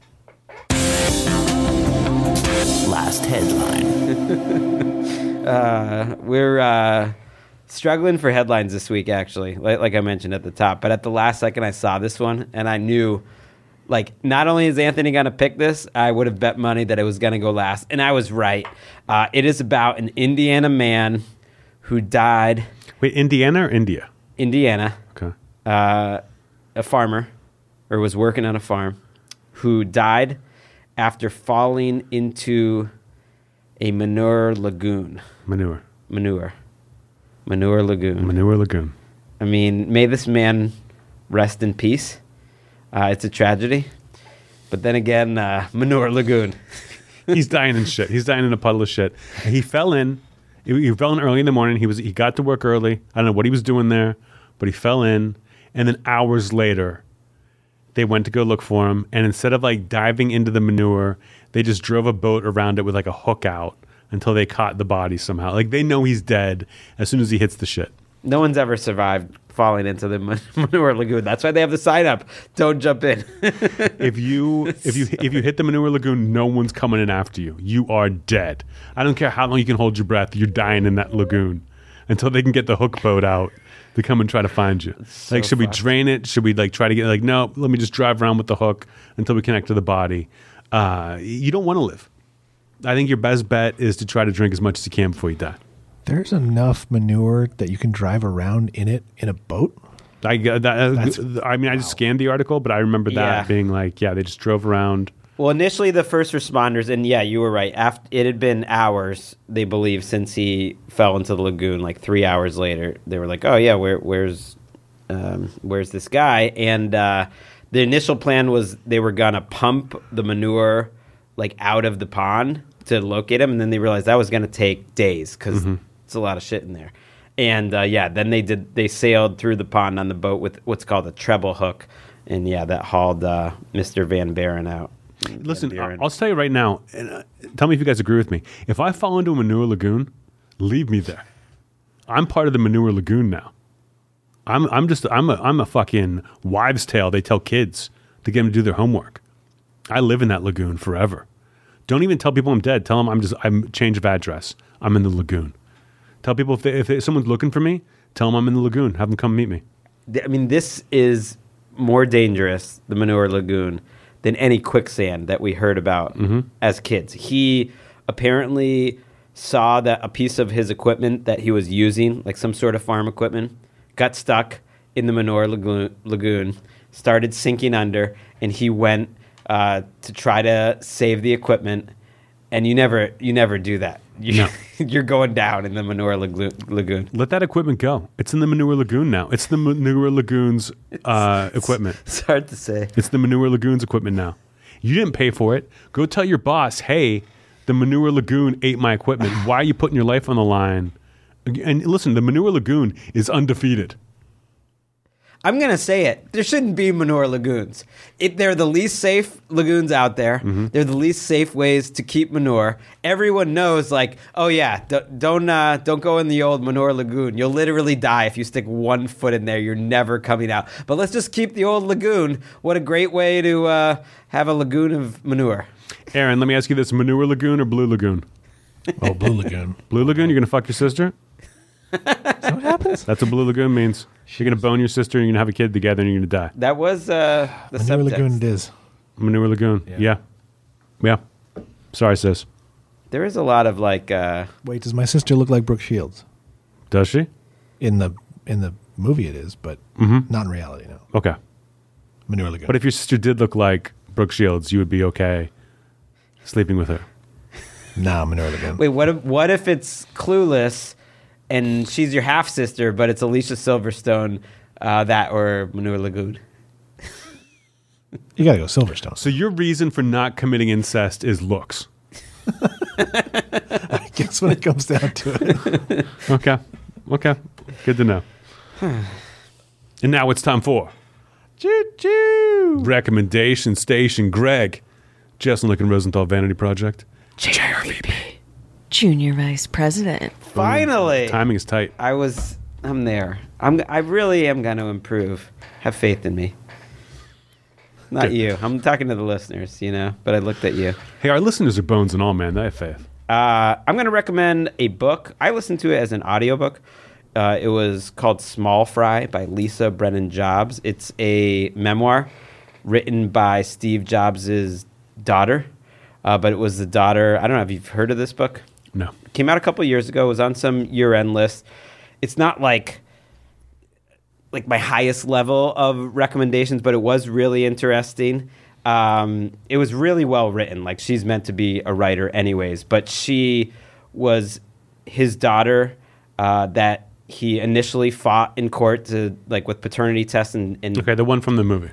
Speaker 6: Last headline.
Speaker 1: Uh, we're uh, struggling for headlines this week, actually, like, like I mentioned at the top. But at the last second, I saw this one, and I knew, like, not only is Anthony going to pick this, I would have bet money that it was going to go last. And I was right. Uh, it is about an Indiana man who died,
Speaker 2: Wait, Indiana or India?
Speaker 1: Indiana,
Speaker 2: Okay.
Speaker 1: uh, a farmer, or was working on a farm, who died after falling into a manure lagoon.
Speaker 2: Manure.
Speaker 1: Manure. Manure lagoon.
Speaker 2: Manure lagoon.
Speaker 1: I mean, may this man rest in peace. Uh, it's a tragedy. But then again, uh, Manure Lagoon.
Speaker 2: He's dying in shit. He's dying in a puddle of shit. He fell in. He, he fell in early in the morning. He was he got to work early. I don't know what he was doing there, but he fell in. And then hours later, they went to go look for him. And instead of like diving into the manure, they just drove a boat around it with like a hook out until they caught the body somehow. Like they know he's dead as soon as he hits the shit.
Speaker 1: No one's ever survived falling into the Man- Manure Lagoon. That's why they have the sign up. Don't jump in.
Speaker 2: If you if you if you hit the Manure Lagoon, no one's coming in after you. You are dead. I don't care how long you can hold your breath. You're dying in that lagoon until they can get the hook boat out to come and try to find you.
Speaker 1: so
Speaker 2: Like, should we
Speaker 1: fucked.
Speaker 2: drain it? Should we like try to get like no? Let me just drive around with the hook until we connect to the body. Uh, you don't want to live. I think your best bet is to try to drink as much as you can before you die.
Speaker 3: There's enough manure that you can drive around in it in a boat.
Speaker 2: I, uh, that, uh,
Speaker 3: That's-
Speaker 2: I mean, I just scanned the article, but I remember that
Speaker 1: Yeah.
Speaker 2: being like, yeah, they just drove around.
Speaker 1: Well, initially the first responders, and yeah, you were right. After it had been hours, they believe, since he fell into the lagoon. Like three hours later, they were like, "Oh yeah, where, where's, um, where's this guy?" And uh, the initial plan was they were gonna pump the manure like out of the pond to locate him, and then they realized that was gonna take days because it's a lot of shit in there. And uh, yeah, then they did. They sailed through the pond on the boat with what's called a treble hook, and yeah, that hauled uh, Mister Van Buren out.
Speaker 2: Listen,
Speaker 1: Van
Speaker 2: I'll,
Speaker 1: Buren.
Speaker 2: I'll tell you right now, and uh, tell me if you guys agree with me. If I fall into a manure lagoon, leave me there. I'm part of the manure lagoon now. I'm I'm just I'm a I'm a fucking wives' tale they tell kids to get them to do their homework. I live in that lagoon forever. Don't even tell people I'm dead. Tell them I'm just I'm change of address. I'm in the lagoon. Tell people if they, if they, someone's looking for me, tell them I'm in the lagoon. Have them come meet me.
Speaker 1: Th- I mean, this is more dangerous, the Manure Lagoon, than any quicksand that we heard about as kids. He apparently saw that a piece of his equipment that he was using, like some sort of farm equipment, got stuck in the Manure Lagoon, lagoon started sinking under, and he went uh, to try to save the equipment. And you never, you never do that. You,
Speaker 2: No.
Speaker 1: You're going down in the Manure Lagoon. lagoon.
Speaker 2: Let that equipment go. It's in the manure lagoon now. It's the manure lagoon's uh, equipment.
Speaker 1: It's hard to say.
Speaker 2: It's the Manure Lagoon's equipment now. You didn't pay for it. Go tell your boss, hey, the Manure Lagoon ate my equipment. Why are you putting your life on the line? And listen, the Manure Lagoon is undefeated.
Speaker 1: I'm going to say it. There shouldn't be manure lagoons. It, they're the least safe lagoons out there.
Speaker 2: Mm-hmm.
Speaker 1: They're the least safe ways to keep manure. Everyone knows, like, oh yeah, d- don't uh, don't go in the old manure lagoon. You'll literally die if you stick one foot in there. You're never coming out. But let's just keep the old lagoon. What a great way to uh, have a lagoon of manure.
Speaker 2: Aaron, let me ask you this: Manure Lagoon or Blue Lagoon?
Speaker 3: Oh, Blue Lagoon.
Speaker 2: Blue Lagoon, you're gonna fuck your sister.
Speaker 3: Is that what happens?
Speaker 2: That's what Blue Lagoon means. You're gonna bone your sister, and you're gonna have a kid together, and you're gonna die.
Speaker 1: That was uh, the
Speaker 3: Manure
Speaker 1: subtext.
Speaker 3: Lagoon it is.
Speaker 2: Manure Lagoon. Yeah. Yeah. Sorry, sis.
Speaker 1: There is a lot of like. Uh,
Speaker 3: Wait, does my sister look like Brooke Shields?
Speaker 2: Does she?
Speaker 3: In the in the movie, it is, but not in reality. No,
Speaker 2: Okay.
Speaker 3: Manure Lagoon.
Speaker 2: But if your sister did look like Brooke Shields, you would be okay sleeping with her.
Speaker 3: nah, Manure Lagoon.
Speaker 1: Wait, what if what if it's Clueless, and she's your half sister, but it's Alicia Silverstone, uh, that or Manure Lagoon?
Speaker 3: You gotta go Silverstone.
Speaker 2: So your reason for not committing incest is looks.
Speaker 3: I guess when it comes down to it.
Speaker 2: Okay. Okay. Good to know. And now it's time for
Speaker 3: Choo choo.
Speaker 2: Recommendation Station. Greg, Jesselyn Looking Rosenthal Vanity Project.
Speaker 4: J R V P. Junior Vice President.
Speaker 1: Finally,
Speaker 2: Timing is tight.
Speaker 1: I was. I'm there. I'm. I really am going to improve. Have faith in me. Not
Speaker 2: Good.
Speaker 1: you. I'm talking to the listeners, you know. But I looked at you.
Speaker 2: Hey, our listeners are bones and all, man. They have faith.
Speaker 1: Uh, I'm going to recommend a book. I listened to it as an audiobook. Uh, it was called Small Fry by Lisa Brennan Jobs. It's a memoir written by Steve Jobs' daughter. Uh, but it was the daughter. I don't know if you've heard of this book.
Speaker 2: No.
Speaker 1: It came out a couple years ago. It was on some year-end list. It's not like like my highest level of recommendations, but it was really interesting. Um, it was really well written. Like, she's meant to be a writer anyways, but she was his daughter uh, that he initially fought in court to like with paternity tests and, and
Speaker 2: Okay, the one from the movie.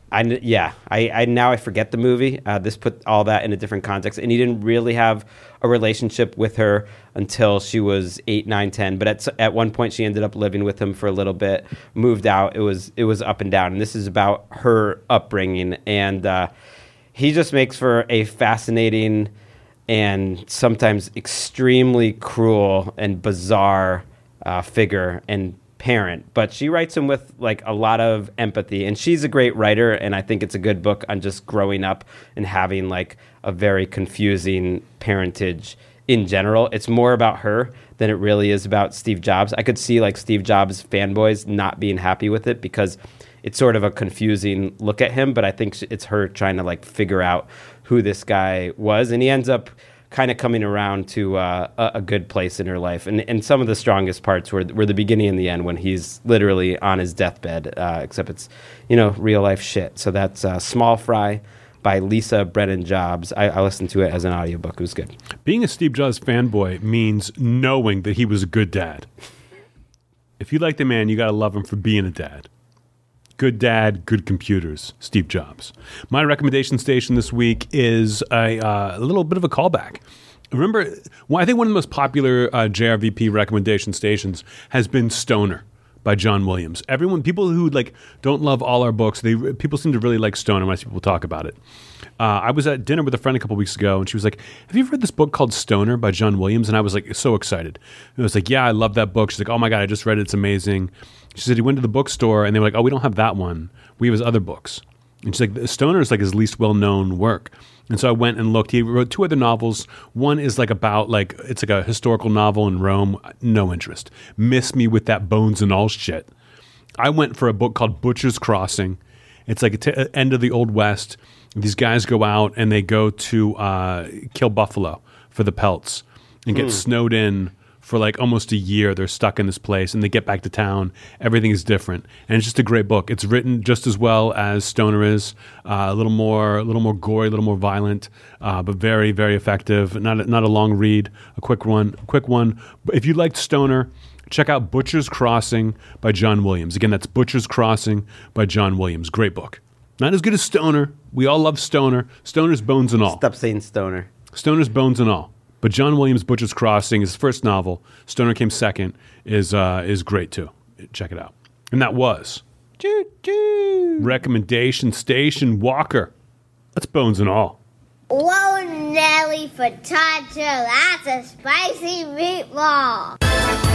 Speaker 1: I kn- yeah, I, I now I forget the movie. Uh, this put all that in a different context, and he didn't really have a relationship with her until she was eight, nine, ten. But at s- at one point, she ended up living with him for a little bit, moved out. It was it was up and down, and this is about her upbringing. And uh, he just makes for a fascinating and sometimes extremely cruel and bizarre uh, figure and parent, but she writes him with like a lot of empathy, and she's a great writer, and I think it's a good book on just growing up and having like a very confusing parentage in general. It's more about her than it really is about Steve Jobs. I could see like Steve Jobs fanboys not being happy with it because it's sort of a confusing look at him, but I think it's her trying to like figure out who this guy was, and he ends up kind of coming around to uh, a, a good place in her life. And, and some of the strongest parts were, were the beginning and the end when he's literally on his deathbed, uh, except it's, you know, real life shit. So that's uh, Small Fry by Lisa Brennan Jobs. I, I listened to it as an audiobook. It was good.
Speaker 2: Being a Steve Jobs fanboy means knowing that he was a good dad. If you like the man, you got to love him for being a dad. Good dad, good computers, Steve Jobs. My recommendation station this week is a, uh, a little bit of a callback. Remember, well, I think one of the most popular uh, J R V P recommendation stations has been Stoner by John Williams. Everyone, people who like don't love all our books, they people seem to really like Stoner when people talk about it. Uh, I was at dinner with a friend a couple weeks ago, and she was like, "Have you ever read this book called Stoner by John Williams?" And I was like, so excited. And I was like, "Yeah, I love that book." She's like, "Oh my God, I just read it. It's amazing." She said he went to the bookstore, and they were like, "Oh, we don't have that one. We have his other books." And she's like, Stoner is like his least well-known work. And so I went and looked. He wrote two other novels. One is like about like, it's like a historical novel in Rome. No interest. Miss me with that bones and all shit. I went for a book called Butcher's Crossing. It's like a t- end of the Old West. These guys go out and they go to uh, kill buffalo for the pelts and get snowed in for like almost a year. They're stuck in this place and they get back to town. Everything is different. And it's just a great book. It's written just as well as Stoner is, uh, a little more, a little more gory, a little more violent, uh, but very, very effective. Not a, not a long read, a quick one, quick one. But if you liked Stoner, check out Butcher's Crossing by John Williams. Again, that's Butcher's Crossing by John Williams. Great book. Not as good as Stoner. We all love Stoner. Stoner's bones and all.
Speaker 1: Stop saying Stoner.
Speaker 2: Stoner's bones and all. But John Williams' Butcher's Crossing, his first novel, Stoner came second, is uh, is great too. Check it out. And that was Choo-choo. Recommendation Station Walker. That's bones and all.
Speaker 6: Whoa, Nelly Furtado, that's a spicy meatball.